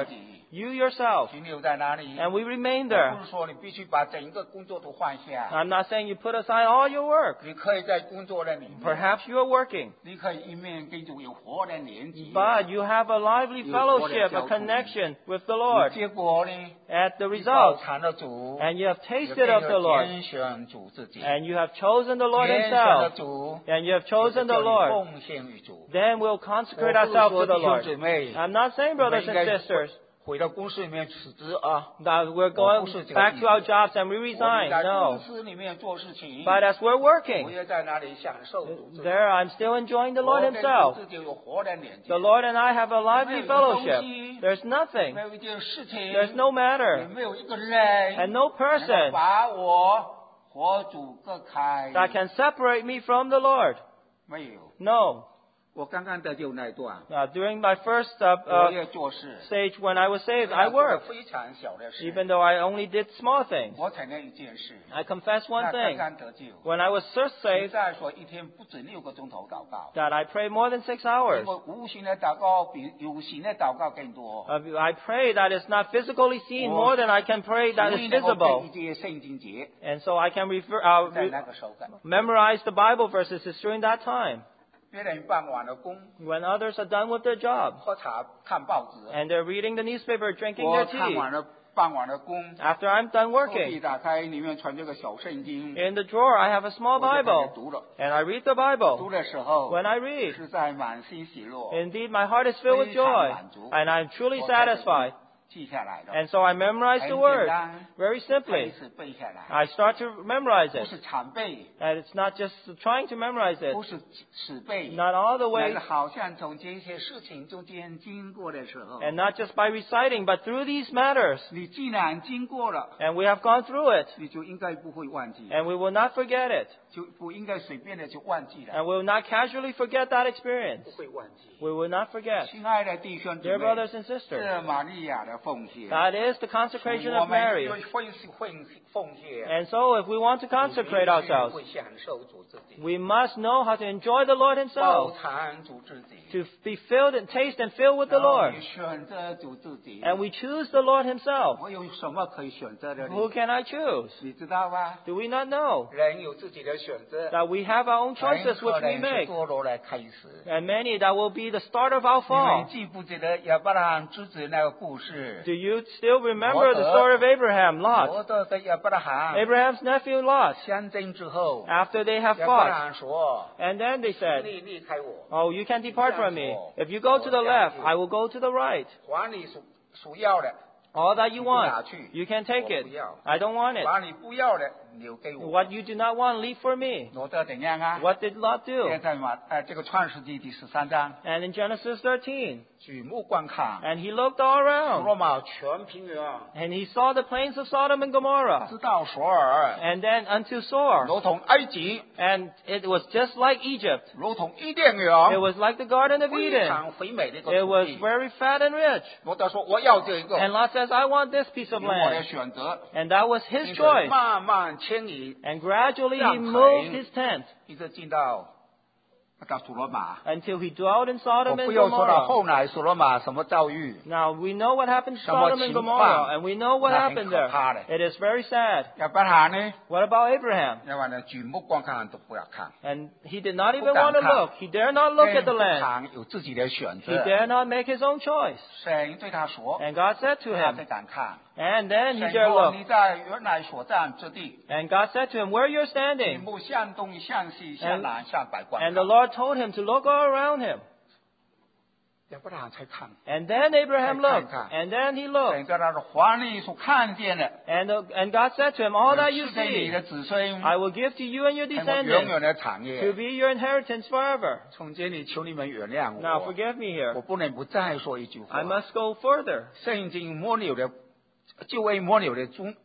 You yourself. 停留在哪里？ And we remain 不 there. 是说你必须把整个工作都放下， I'm not saying you put aside all your work. 你可以在工作的里面， Perhaps you are working, 你可以一面跟主有活的连接， but you have a lively fellowship, a connection with the Lord. 结果呢， At the 你饱 result, 尝了主， and you have 也 tasted of the 更有 Lord, 拣选主自己， and you have chosen the Lord 拣选了 Himself, 主， and you have chosen the 就是叫你 Lord, 奉献于主。 then we'll consecrate ourselves to the 弟兄 Lord. 姊妹， I'm not saying, brothers 我们应 and 该 sisters, 回到公司里面辞职啊， that we're going back to our jobs and we 我 resign. 们在公 No. 司里面做事情， But as we're 我 working, 也在那里享受主自己。 there I'm still enjoying the 我 Lord 跟主 Himself. 自己有活的连接 The，Lord and I have a lively fellowship. There's nothing, 没有一件事情， there's no 也 matter, 没有一个 and 人 no 能够 person 把我和主隔开。 that can separate me from the Lord. 没有， No. 我刚刚得救那一段， During my first 我也做事， stage when I was saved, I 做 worked, 非常小的事。 even though I only did small things. 我承认一件事， I confess 那 one 刚 thing. 刚得救， When I was first 实 saved, 在说一天不止6个钟头祷告， that I prayed more than 6 hours. 因为无形的祷告比有形的祷告更多。 I pray that is not physically seen more than I can pray that 所 is 以能够背 visible. 一些圣经节， And so I can 在那个时候干。 memorize the Bible verses is during that time. 别人办完了工， When others are done with their job 喝茶看报纸， and they're reading the newspaper, drinking 我 their 看 tea. 完了办完了工， After I'm done 抽屉 working, 打开，里面存这个小圣经， in the drawer I have a small 我就开始 Bible 读了。 and I read the 读 Bible. 的时候， When I read, 实在满心喜乐， indeed my heart is filled with joy and I'm truly 我开始 satisfied. 记下来了， And so I memorize the 很 word 简单， very 开 simply. 始背下来， I start to memorize 不 it. 是常背， And it's not just trying to memorize it, 不是死背， not all the 乃 way, 是好像从这些事情中间经过的时候， and not just by reciting, but through these matters. 你既然经过了， And we have gone through it, 你就应该不会忘记， and we will not forget it, 就不应该随便的就忘记了， and we will not casually forget that experience. 不会忘记。 We will not forget. 亲爱的弟兄姊 Dear 妹， brothers and sisters, 是玛利亚的奉献， that is the consecration 我 of 们 Mary. 有奉献， And so if we want to consecrate 会 ourselves, 享受主自己， we must know how to enjoy the Lord 饱 Himself, 尝主自己， to be filled and taste and fill with the 然后 Lord. 你选择主自己。 And we choose the Lord Himself. 我有什么可以选择的呢？ Who can I choose? 你知道吗？ Do we not know 人有自己的选择， that we have our own 很 choices 可 which we 能是 make? 堕落的开始。 And many that will be the start of our 你们 fall. 记不记得亚伯拉罕之子那个故事？ Do you still remember the story of Abraham, Lot? 罗德跟亚伯拉罕 Abraham's nephew Lot. 相争之后， After they have 亚伯拉 fought, 罕说 and then they：“ said, 你离开我， Oh, you can't depart from me. If you go to the left, I will go to the right. 还你所要的， All that you 你不拿 want, 去， you can take 我 it. 不要。 I don't want it. 把你不要的留给我。 What you do not want, leave for me. 罗德怎样啊？ What did Lot do? 现在嘛，这个创世纪第13章， And in Genesis 13, 举目观看， and he looked all 所 around, 罗马全平原， and he saw the plains of Sodom and Gomorrah, 直到索尔， and then unto Zoar. 如同埃及， And it was just like Egypt. 如同伊甸 It 园， was like the Garden of 非 Eden. 常肥美的一个 It 土 was 地。 very fat and rich. 罗德说：“我要这个， And Lot says, I want this piece of 有我的 land. 选择。” And that was his 因此 choice. 慢慢迁移， And gradually he 讓佢 moved his tent 一直进到所罗马。 until he dwelled in 我 Sodom 不 and 要说到 Gomorrah. 后来所罗马什么遭遇， Now we know what happened to 什么 Sodom and 情 Gomorrah, 況， and we know what 那很 happened 可怕的。 there. It is very sad. 亚伯拉罕呢？ What about Abraham? 要不然呢，举目观看都不要看， And he did not even 不敢 want to 看。 look. He dare not look at the 不 land. 常有自己的选 He 择。 dare not make his own choice. 神对他说 And God said：“ to 他 him, 才敢看。 and then he 神 dare 说： look. 你在原来所站之地， And God said to him, where you're 举 standing. 目向东、向西、向南、向北观 And the 看。 Lord told him to look all around him. 亚伯拉罕才看， And then Abraham 再看 looked. 看。 And then he looked. 神在他的怀里所看见的， And God said to him, all that you 是给你 see, 的子孙， I will give to you and your 成为永远 descendants 的产 to 业。 be your inheritance forever. 从这里求你们原谅 Now 我， forgive me 我 here. 不能不再说一句 I 话。 must go further. 圣经末了的，就为末了的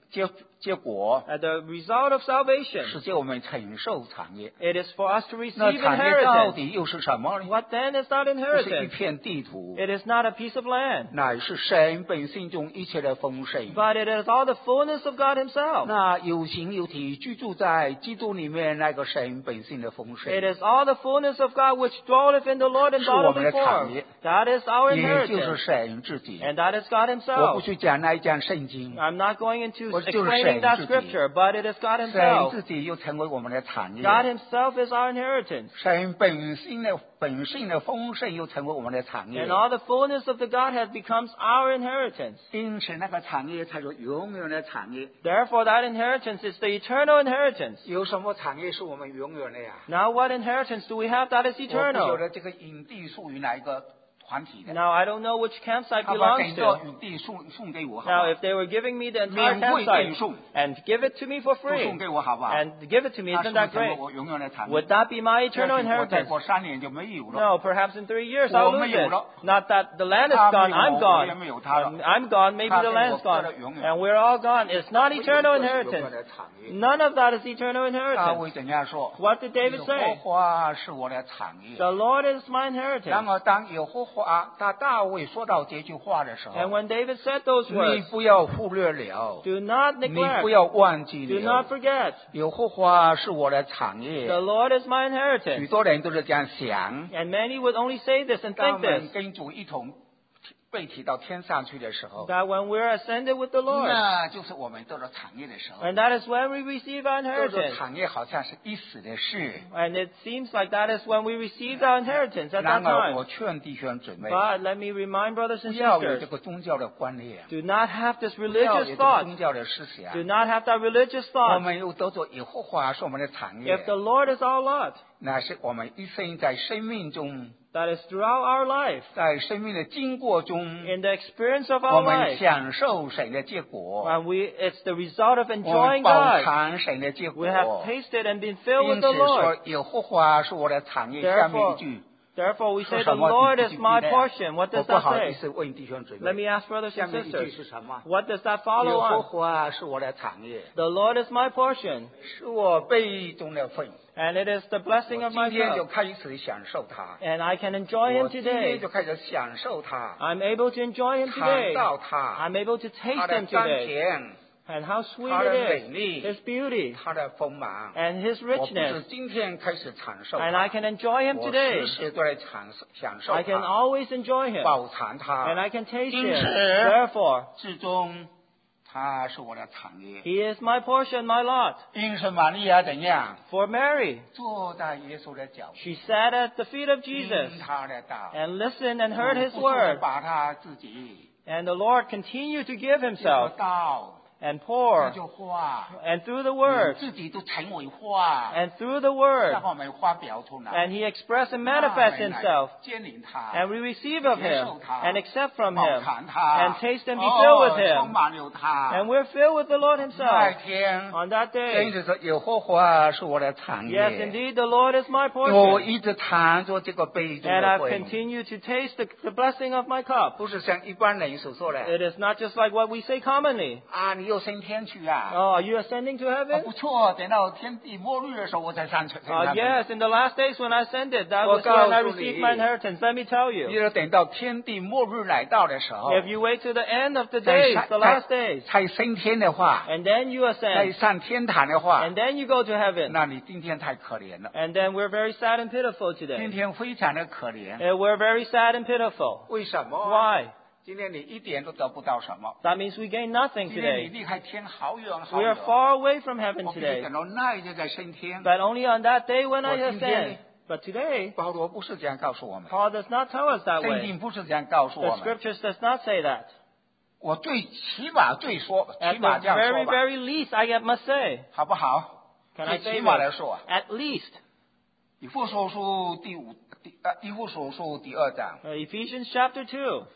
结果， The result of salvation, 是叫我们承受产业。 it is for us to 那 receive 产业到 inheritance. 底又是什么呢？ What then is that 不是一 inheritance? 片地图， It is not a piece of land, 乃是神本性中一切的丰盛。 but it is all the fullness of God Himself. 那有形有体居住在基督里面那个神本性的丰盛， It is all the fullness of God which dwelleth in the Lord in 是我们 bodily 的产业。 form. That is our 也就是 inheritance, 神自己。 and that is God 我不 Himself. 去讲那一讲圣经， I'm not going into 我就是 explaining that 神自己。 scripture, but it is God 神 Himself. 自己又成为我们的产业。 God Himself is our inheritance, 神本性的丰盛又成为我们的产业 and。all the fullness of the Godhead becomes our inheritance. 因此，那个产业才是永远的产业。 Therefore, that inheritance is the eternal inheritance. 有什么产业是我们永远的呀？ Now, what inheritance do we have that is 我不晓 eternal? 得这个影帝属于哪一个团体的。 Now, I don't know which campsite 他把 belongs 整个 to. 影帝送给我，好 Now, 吧？ if they were giving me the entire 免费 campsite 赠送， and give it to me for 都 free 送给我，好吧？ and give it to me, 那是 isn't 不是 that 成为 great? 我永远的产业？ Would that be my eternal 我再 inheritance? 过3年就没有了。 No, perhaps in 3 years I'll 我没 lose 有 it. 了。 Not that the land is 他 gone, 没有 I'm 我也 gone. 没有他了。 I'm gone, maybe 他 the 跟我 land's 过 gone, 得永远。 and we're all gone. It's not 没有 eternal 这是永远 inheritance. 的产业。 None of that is eternal 大 inheritance. 卫怎样说？ What did David 耶和 say? 华是我的产业。 The Lord is my 然 inheritance. 而，当耶和华大卫说到这句话的时候， And when David said those 你 words, 不要忽略了， do not 你 neglect, 不要忘记 do 了 not，forget, 耶和华是我的产 the 业。 Lord is my 许 inheritance. 多人都是这样想， And many would only say this and 当 think 我们 this, 跟主一同被提到天上去的时候， that when we're ascended with the Lord, 那就是我们得到产业的时候。 and that is when we receive our 得到 inheritance. 产业好像是一时的事， And it seems like that is when we received our inheritance at that 然而我 time. 劝弟兄姊妹， But let me remind brothers 不 and 要有这 sisters, 个宗教的观念， do not have this 不要有 religious 这个 thought. 宗教的思想。 Do not have that religious 我 thought. 们又得着耶和华是我们的产 If 业， the Lord is our lot, 那是我们一生在生命中， that is throughout our life, 在生命的经过中， in the experience of 我 our 们 life, 享受神的结果， and it's the result of 我们 enjoying 饱 God. 尝神的结 We 果。 have tasted and been filled 因 with 此 the 说 Lord. 耶和华是我的产业。下面一句 Therefore, we 说 say 什 the 么？ Lord 你 is 不 my 记得 portion. What 我 does 不 that 好意 say? 思问弟兄姊 Let 妹， me ask brothers 下 and 面一句 sisters, 是什么？ what does that 耶 follow 和 on? 华是我的产业， The Lord is my portion, 是我杯中的份。 and it is the blessing 我 of 今 my 天就 cup, 开始享受它， and I can enjoy 我 Him 今天 today. 就开始享受它， I'm able to enjoy Him 尝 today. 到它， I'm able to 它 taste 的 Him 甘 today. 甜， And how sweet 它的 it 美 is, 丽， His beauty, 它的丰满。 and His 我不是 richness. 今天开始享受 And I 它， can enjoy Him 我 today. 时时都在享受 I can 它， always enjoy Him. 饱尝 And 它。 I can taste 因 Him. 此 Therefore, 至终，它是我的产业。 He is my portion, my lot. 因此，玛利亚怎样 For Mary, 坐在耶稣的脚 she sat at the feet of 听 Jesus 他的道， and listened and heard His 不住地 word. 把他自己 And the Lord continued to give 这个 Himself 道， and 这 pour. 就话， And through the word, 自己都成为话， and through the word, 让我们发表出来， and He expressed and manifest Himself. 建立他， And we receive of Him and accept from 饱 Him 尝他， and taste and be filled with 充 Him. 满了他。 And we're filled with the Lord 那 Himself 天， on that 真 day. 是说耶和华是我的产 Yes, 业， indeed, the Lord is my 我 portion. 一直尝着这个杯中 And 的 I've 份， continued to taste the blessing of my cup. 不是像一般人所说的 It is not just like what we say commonly. 啊，你又升天去啊。 Oh, are you ascending to 不 heaven? 错，等到天地末日的时候，我才上去。 Yes, in the last days when I ascended, that was 我 when I 告诉你， received my inheritance. Let me tell 你 you, 要等到天地末日来到的时候， if you wait to the end of the 再 days, 上 the last days, 才升天的话， and then you 再 ascend, 上天堂的话， and then you go to heaven, 那你今天太可怜了， and then we're very sad and pitiful 今 today. 天非常的可怜。 We're very sad and pitiful. 为什么？ Why? 今天你一点都得不到什么。 That means we gain nothing 今天你 today. 离开天好远好 We 远 are。far away from heaven 我必须 today. 等到那一日再升天。 But only on that day when I 我今天 ascend. But today, 保罗不是这样告诉我们， Paul does not tell us that 圣 way. 经不是这样告诉 The 我们。 scriptures does not say that. 我起码 At 起码 the 这样 very, 说吧， very least, I must say. 好不好？ Can I 最 say 起码来 this? 说， At least. 以弗所书第2章， Ephesians chapter 2.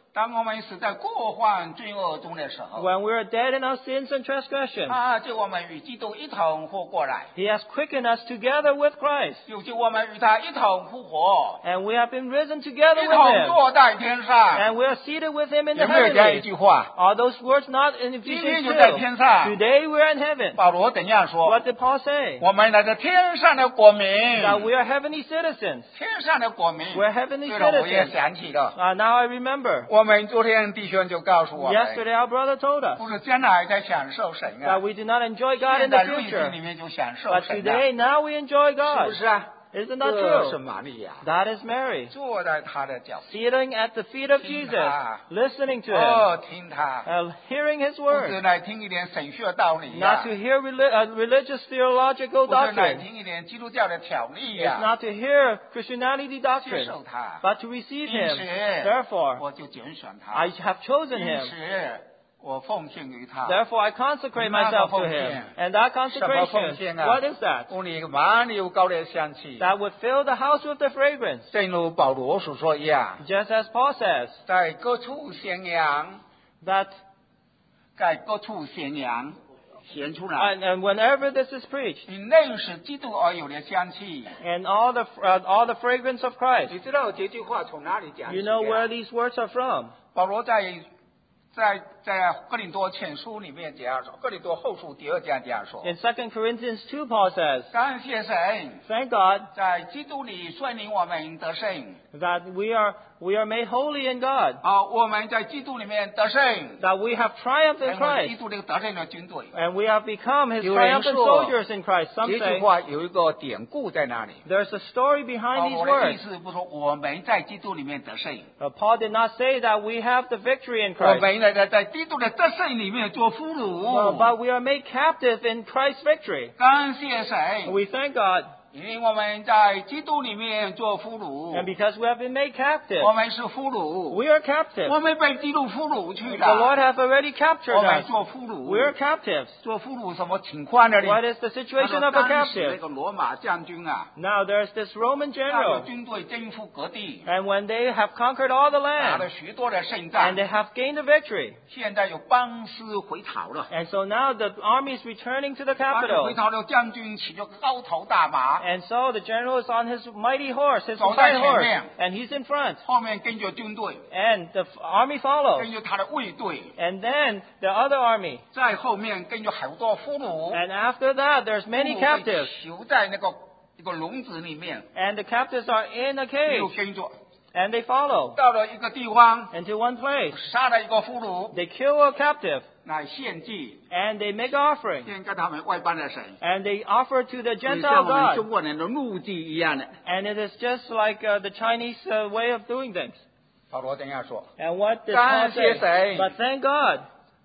当我们死在过犯罪恶中的时候， when we are dead in our sins and transgressions, 他就我们与基督一同活过来， He has quickened us together with Christ, 又就我们与他一同复活， and we have been risen together 一 with 同 Him, 坐在天上。 and we are seated with Him in the 有没有这样一 heavenlies. 句话？ Are those words not in 今天 Ephesians 就在天上。 2? Today we are in heaven. 保罗怎样说？ What did Paul say? 我们来自天上的国民， That we are heavenly citizens. 天上的国民。 We're heavenly 对了，我也 citizens. 想起了， Now I remember. 我们昨天弟兄就告诉我们， Yesterday our brother told us 不是将来在享受神啊 that，we do not enjoy God 现 in the 在瑞士里 future. 面就享受 But 神啊， today, now we enjoy 是 God. 不是啊？ Isn't that 这是 true? 玛利亚， That is Mary. 坐在他的脚， Sitting at the feet of 听 Jesus, 他。 listening to 哦， Him, 听他， hearing His 不是 word. 来听一点神学道理 Not 呀 to，hear religious theological 不是来 doctrine. 听一点基督教的条例 It's 呀， not to hear Christianity 接 doctrine, 受他， but to receive 因 Him. 此 Therefore, 我就拣选他 I，have chosen 因 Him. 此我奉献于他。 Therefore, I consecrate myself to Him. And that 什么奉 consecration, 献啊？ what is that? 用你满流高的香气， That would fill the house with the fragrance. 正如保罗所说一样， Just as Paul says, 在各处宣扬， that 在各处宣扬，显出来。 and whenever this is preached, 你认识基督而有的香气， and all the fragrance of Christ, 你知道这句话从哪里讲起 you 的 know where these words are from. 保罗在哥林多前书里面这样说，哥林多后书第2章这样说： In 2 Corinthians 2, Paul says, 感谢神， thank God 在基督里率领我们得胜。 that we are made holy in God, 我们在基督里面得胜， that we have triumphed 成 in 为基 Christ, 督这个得胜的军队。 and we have become His 有人 triumphant 说 soldiers in Christ. Some 这句 say 话有一个典故在那里。 there's a story behind 保 these 罗的意 words. 思不是说我们在基督里面得胜， Paul did not say that we have the victory in 我 Christ, 们在基督的得胜里面做俘虏。 but we are made captive in Christ's victory. 感谢神， We thank God, 因为我们在基督里面做俘虏 and，because we have been made captive, 我们是俘虏， we are captive. 我们被基督俘虜去 The Lord 了， hath already captured 我们 us. 做俘 We are 虏， captives. 做俘虏什么情况呢？ What is the 他 situation 说 of a 当时那 captive? 个罗马将军啊， Now there's this Roman 他的 general, 军队征服各地， and when they have conquered all the 打 land, 了许多的胜 and 仗， they have gained the victory, 现在有邦师回朝了。 and so now the army is returning to the 邦师 capital, 回朝了，将军骑着高头大马， and so the general is on his mighty horse, his 走在 fine 前 horse, 面。 and he's in front, 后面跟着军队， and the army follows, 跟着他的卫队， and then the other army, 在后面跟着好多俘虏， and after that there's 俘 many 虏被 captives, 囚在那个一个笼子里面， and the captives are in a 又 cage, 跟着 and they follow 到了一个地方， into one place. 杀了一个俘虏， They kill a captive, 来献祭， and they make offering, 献给他们外邦的神， and they offer to the 就像 Gentile 我们 God. 中国人的怒祭一样的。 And it is just like the Chinese way of doing things. 保罗这样说， And what did 感 Paul 谢 say? 神。 But thank God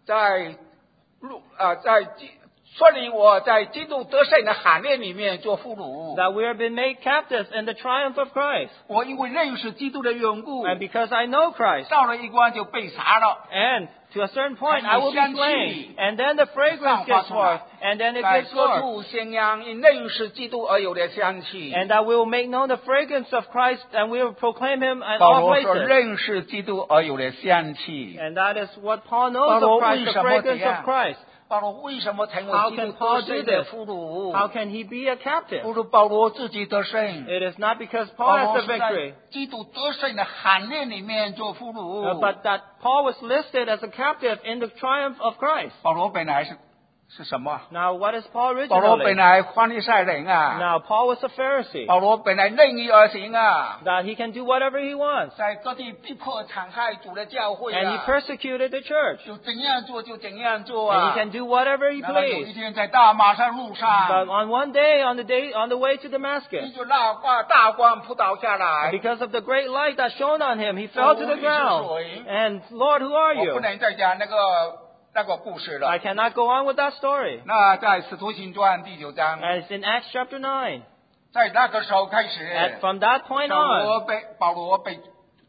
率领我在基督得胜的行列里面做俘虏。 that we have been made captives in the triumph of Christ. 我因为认识基督的缘故， And because I know Christ, 到了一关就被杀了。 and to a certain point I will be 香气。 slain. And then the fragrance gets forth, and then it 在 gets 各 forth. 处宣扬因认识基督而有的香气。 And that we will make known the fragrance of Christ, and we will proclaim Him in 保 all 罗说 places. 认识基督而有的香气。 And that is what Paul knows of Christ, the fragrance of Christ. 保罗为什么成为 How 基督 can Paul 得 do 胜的 this? 俘虏？ How can he be a captive? 不是保罗自己得胜， It is not because 保 Paul 罗 has 是 the 在 victory, 基督得胜的行列里面做俘虏。 but that Paul was listed as a captive in the triumph of Christ. 保罗本来是什么？ Now, what is Paul 保罗本 originally? 来法利赛人啊， Now, Paul was a Pharisee, 保罗本来任意而行啊， that he can do whatever he wants, 在各地逼迫残害主的教会 and he 啊， persecuted the church, 就怎样做就怎样做 and 啊 he。can do whatever he 然后有一 pleased. 天在大马山路 But 上， on one day, on the way to 你 Damascus, 就那大光扑倒下来， because of the great light that shone on him, he fell to the ground. And Lord, who are 我不 you? 能再讲那个故事了 I。cannot go on with that story. 那在使徒行传第9章， And it's in Acts chapter 9. 在那个时候开始， From that point on, 保罗被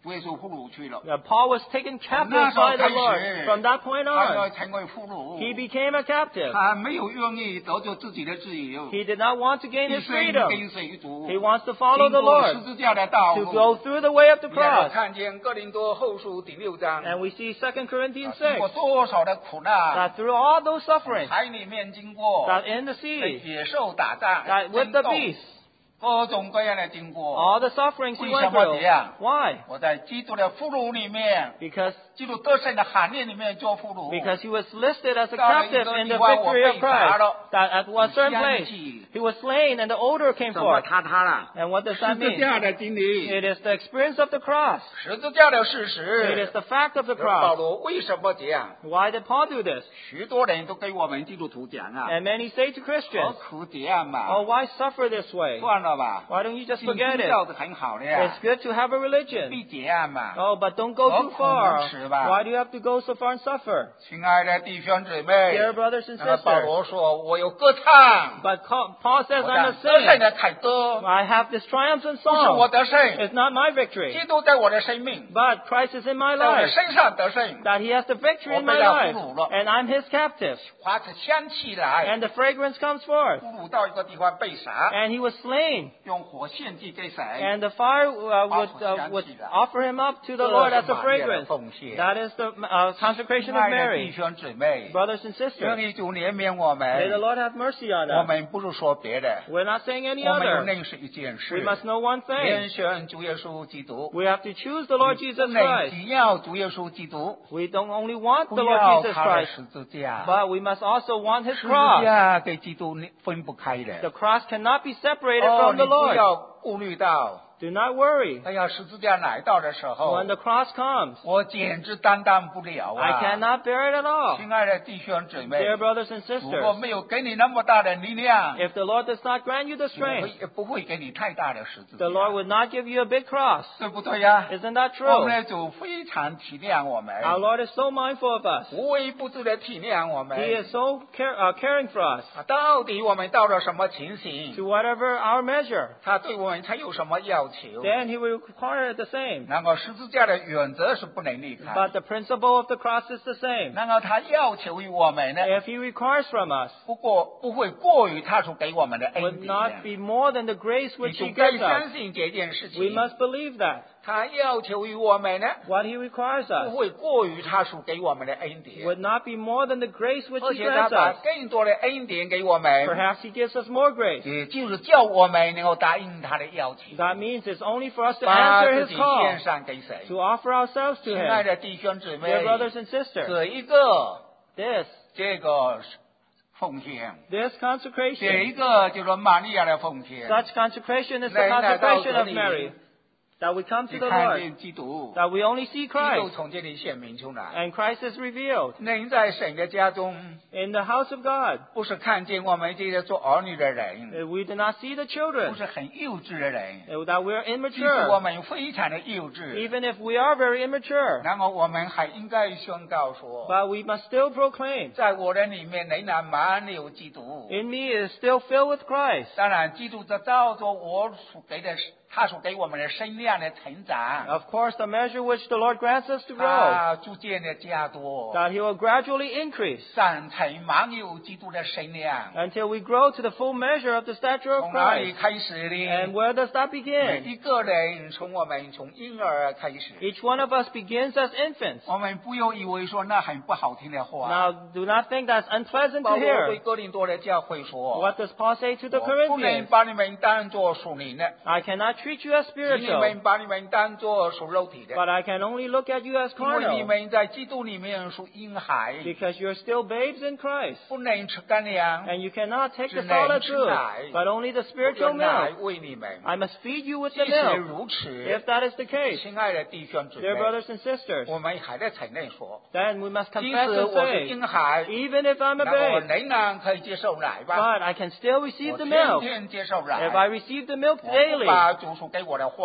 主耶稣俘虏去了。 Paul was taken captive 那时候 by the 开始 Lord. From that point 他要 on, 成为俘虏， he became a captive. 他没有愿意得着自己的自由， He did not want to gain 一 his 生 freedom. 跟随主， He wants to follow 经 the 过十 Lord, 字架的道 to 路。 go through the way of the 你还 cross. 看见哥林多后书第6章， And we see 2 Corinthians 经过 6, 多少的苦难， that through all those sufferings, 海里面经过， that in the 跟 sea, 野兽打仗， that with 争 the 斗 beast, 各种各样的经过。 all the sufferings he 为 went 什么 through. 这样？ Why? 我在基督的俘虏里面， Because 基督得胜的行列里面做俘虏。 he was listed as a 到了一 captive 个 in 地 the 方， victory of 我被杀 Christ. 了。 That at one certain 香 place, 气 he was slain and the odor came 怎么 forth. 他了？ And what does 十 that 字 mean? 架的经历， It is the experience of the cross. 十字架的事 It 实 is。the fact of the 保 cross. 罗为什么这样？ Why did Paul do this? 许多人都给我们基督徒讲啊， And many say to 何 Christians, 苦这样嘛？ oh, why suffer this way? 算了吧， Why don't you just 信 forget 宗 it? 教是很好的呀 It's，good to have a religion. 必这样嘛。 Oh, but don't go too far. 何苦如此吧？ Why do you have to go so far and suffer? 亲爱的弟兄姊妹， Dear brothers and 那么保 sisters. 罗说：“我有歌唱， But Paul says 我 I'm 将 a 得胜 saint. 的凯歌， I have this triumphant 不是我 song. 得胜， It's not my victory. 基督在我的生命， But Christ is in my 在我的 life. 身上得胜， That he has the victory in my 我被他 life. 俘虏了。 And I'm his captive. 发出香气来， And the fragrance comes forth. 俘虏到一个地方被杀， And he was slain. 用火献祭给谁？ And the fire would offer him up to the Lord as a fragrance. That is the consecration 亲 of 爱的弟 Mary. 兄姊妹， Brothers and 愿 sisters, 意主怜悯我 may the 们。 Lord have mercy on 我 us. 们不是说别的， We're not saying any 我们要 other. 认识一件 We 事： must know one thing. 拣选主耶稣基督。 We have to choose the Lord Jesus 不能 Christ. 只要主耶稣基督， We don't only want 不 the 要 Lord Jesus 他的 Christ, 十字架。 but we must also want His 十字 cross. 架跟基督分不开的。 The cross cannot be separated 哦， from 你 the 不 Lord. 要顾虑到， Do not worry. 哎呀，十字架来到的时候 When，the cross comes, 我简直担当不了 I 啊！ cannot bear it at all. 亲爱的弟兄姊妹， Dear brothers and 如果 sisters, 没有给你那么大的力量， if the Lord does not grant you the 我 strength, 也不会给你太大的十字架 the，Lord would not give you a big cross. 对不对呀？ Isn't that 我 true? 们的主非常体谅我们， Our Lord is so mindful of us. 无微不至的体谅我们。 He is so caring for us. 到底我们到了什么情形， To whatever our measure, 他对我们才有什么要求？ then He will require the same. 然后十字架的原则是不能离开， But the principle of the cross is the same. 然后他要求于我们呢， If He requires from us, 不会过于他所给我们的 would 恩 not 典。 be more than the grace 你 which 就 He 该 gives 相 us. 信这件事 We 情， must believe that. 他要求于我们呢， What He requires 不 us 会过于他所给我们的恩典， would not be more than the grace which 而 He 且他 grants 把 us. 更多的恩典给我们， Perhaps He gives us more grace. 也就是叫我们能够答应他的要求， That means it's only for us to 把 answer 自 His 己 call, 献上给谁？ to offer ourselves to 亲爱 Him. 的弟兄姊 Dear 妹， brothers and sisters, 这一个 this 这个奉献， consecration, 这一个就是玛利亚的奉献， such consecration is the 人来到 consecration 这 of 里 Mary, that we come to 你 the 看 Lord, 见基督， that we only see 基督 Christ, 从这里显明出来。 and Christ is revealed. 人在神的家中， In the house of God, 不是看见我们这些做儿女的人， we do not see the 不 children, 是很幼稚的人， that we are 其实我 immature. 们非常的幼稚。 Even if we are very immature, 然后我们还应该宣告说， but we must still proclaim, 在我的里面仍然满有基督。 in me is still filled with Christ. 当然，基督这照着我所给的，他所给我们的身量的成长， Of course, the measure which the Lord grants us to grow, 他逐渐的加多， that He will gradually increase 长成满有基督的身量。 until we grow to the full measure of the stature of 从哪里 Christ. 开始 And 呢？ where does that 每 begin? 一个人从我们从婴儿开始， Each one of us begins as infants. 我们不要以为说那很不好听的话。 Now, do not think that's unpleasant 保 to 罗对 hear. 哥林多的教会说 What does Paul say to：“ the 我不能 Corinthians? 把你们当作属灵的， I cannot treat you as 你 spiritual, 们把你们当作属肉体的， but I can only look at you as 因为你 carnal, 们在基督里面属婴孩， because you're still babes in Christ. 不能吃干粮， And you cannot take the 只能 solid 吃 food, 奶， but only the 我 spiritual 用奶 milk. 喂你们。 I must feed you with 即 the 使 milk. 如此， If that is the case, 亲爱的弟兄姊妹 dear，brothers and sisters, 我们还在承认说， then we must 即 confess 使 and 我是 say, 婴孩， even if I'm a 那我 babe, 仍然可以接受奶吧， but I can still receive 我 the 天 milk. 天接受 If 奶 I。receive the milk 我不 daily, 把主所给我的话，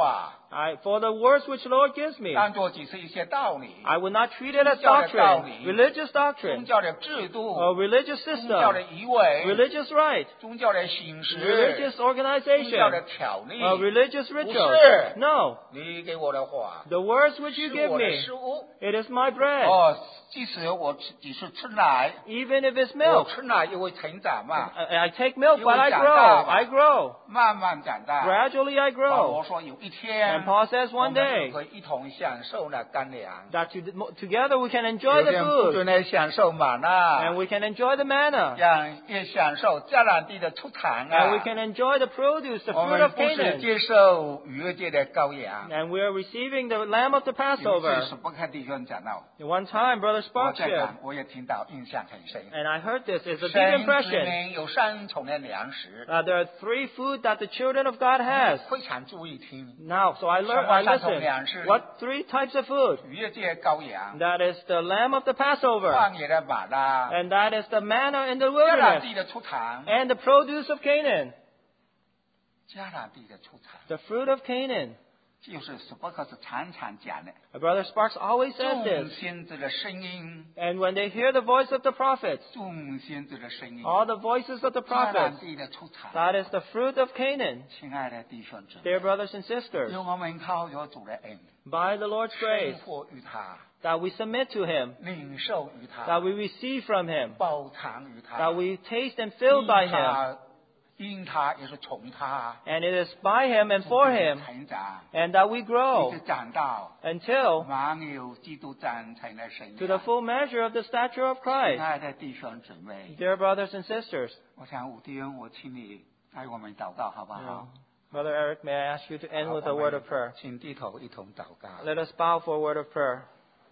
For the words which the Lord gives me, 当作只是一些道理， I will not treat it as 宗教的道 doctrine, 理， religious 宗 doctrine, 教的制度， or religious 宗教的 system, 仪轨， religious rite, 宗教的形式， religious 宗教的 organization, 条例， or religious 不是 rituals. No. 你给我的话 The words which you 是 give 我的 me, 食物。 it is my bread. 哦，即使我只是吃奶， Even if it's 我 milk. 吃奶也会成长嘛， I take milk, You but I will grow. 长大。 I grow. 慢慢长大。 Gradually I 保罗 grow. 说有一天 And，Paul says 我 one 们 day 会一同享受那干粮。 that together we can enjoy 有 the 点不 food 准的享受玛纳， and we can enjoy the manna 也享受迦南地的出产 and we 啊。 can enjoy the produce, the 我 fruit 们 of 不是 Canaan. 接受逾越节的羔羊。 And we are receiving the lamb of the 有一次 Passover. 是不看弟兄讲到， One time, Brother 我 Sparks 在 shared, 讲，我也听到，印象很深。 and I heard this, it's a deep 神子 impression. 民有3种的粮食， There are 3 food that the children of God has. 非常注意听。 Now, so I 什么3种 listened. 粮食？ What 3 types of food? 逾越节羔羊， That is the lamb of the Passover. 旷野的玛纳， And that is the manna in the 迦南 wilderness. 地的出产， And the produce of Canaan. 迦南地的出产， The fruit of Canaan. 就是史伯克是常常讲的， Brother Sparks always says 众 this. 先知的声音， And when they hear the voice of the prophets, 众先知的声音， all the voices of the 迦南 prophets, 地的出产。 that is the fruit of Canaan. 亲爱的弟兄姊妹， Dear brothers and sisters, 用我们靠有主的恩， by the Lord's 生 grace, 活于他， that we submit to Him, 领受于他， that we receive from Him, 饱尝于他， that we taste and filled by Him, 因他也是从他 and it is by Him and for Him, 成长， and that we 一 grow 直长到 until 满有基督长成的身 to the 量。 full measure of the stature of 亲 Christ. 爱的弟兄姊妹， Dear brothers and sisters, 我想弟兄，我请你带我们祷告，好不好？ Brother Eric, may I ask you to end 好 with a word of prayer? 请低头一同祷告。 Let us bow for a word of prayer.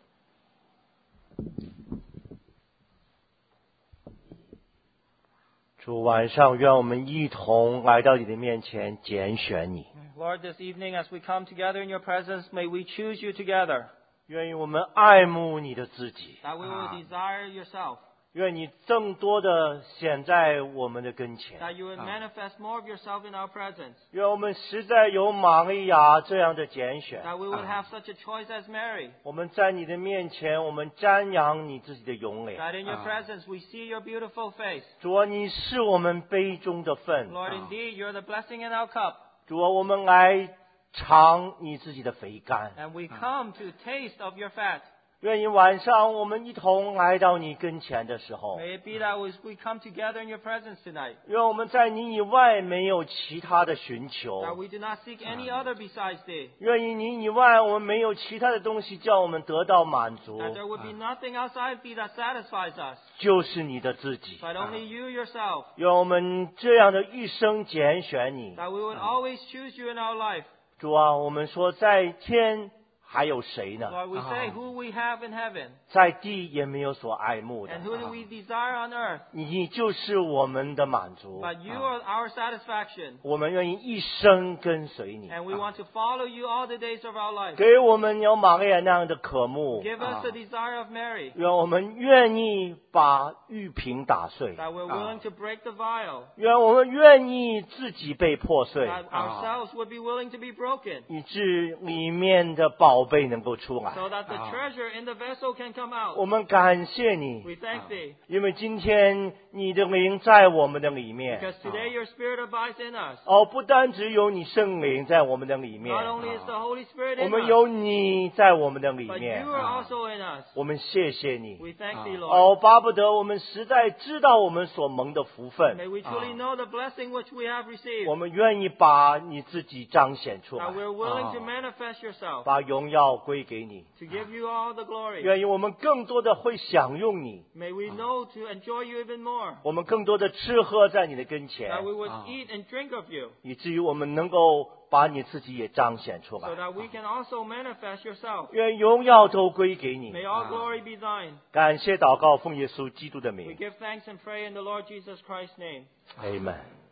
主，晚上愿我们一同来到你的面前拣选你， Lord, this evening as we come together in your presence, may we choose you together, 愿意我们爱慕你的自己， that we will desire yourself, 愿你更多的显在我们的跟前， that you would manifest more of yourself in our presence, 愿我们实在有玛利亚这样的拣选， that we would have such a choice as Mary, 我们在你的面前，我们瞻仰你自己的荣美。 that in your presence we see your beautiful face. 主啊，你是我们杯中的份， Lord, indeed, you're the blessing in our cup, 主啊，我们来尝你自己的肥甘。 and we come to taste of your fat. 愿意晚上我们一同来到你跟前的时候， May it be that as we come together in your presence tonight, 愿我们在你以外没有其他的寻求。 that we do not seek any other besides thee, 愿意你以外，我们没有其他的东西叫我们得到满足， that there would be nothing outside thee that satisfies us, 就是你的自己。 but only you yourself, 愿我们这样的一生拣选你， that we would always choose you in our life. 主啊，我们说在天还有谁呢？ Lord, we say who we have in heaven, 在地也没有所爱慕的 and，who do we desire on earth, 你就是我们的满足。 but you are our satisfaction, 我们愿意一生跟随你， and we want to follow you all the days of our life. 给我们有玛利亚那样的渴慕， Give us the desire of Mary, 愿我们愿意把玉瓶打碎， that we're willing to break the vial, 愿我们愿意自己被破碎， that ourselves would be willing to be broken, 以致里面的宝贝能够出来。 so that the treasure in the vessel can come 我 out. 们感谢你， We thank thee, 因为今天你的灵在我们的里面。 because today your Spirit abides in us. 哦，不单只有你圣灵在我们的里面， Not only is the Holy Spirit 我 in 们 us, 有你在我们的里 but 面 you。are also in us. 我们谢谢你。 We thank thee, Lord. 哦，巴不得我们实在知道我们所蒙的福分， May we truly know the blessing which we have received, 我们愿意把你自己彰显出来 that，we're willing to manifest yourself, 把荣耀归给你。 to give you all the glory. 愿意我们更多的会享用你， May we know to enjoy you even more, 我们更多的吃喝在你的跟前 that，we would eat and drink of you, 以至于我们能够把你自己也彰显出 so 来。 that we can also manifest yourself. 愿荣耀都归给你。 May all glory be thine. 感谢祷告，奉耶稣基督的 We 名 give thanks and pray in the Lord Jesus Christ's name. ，Amen。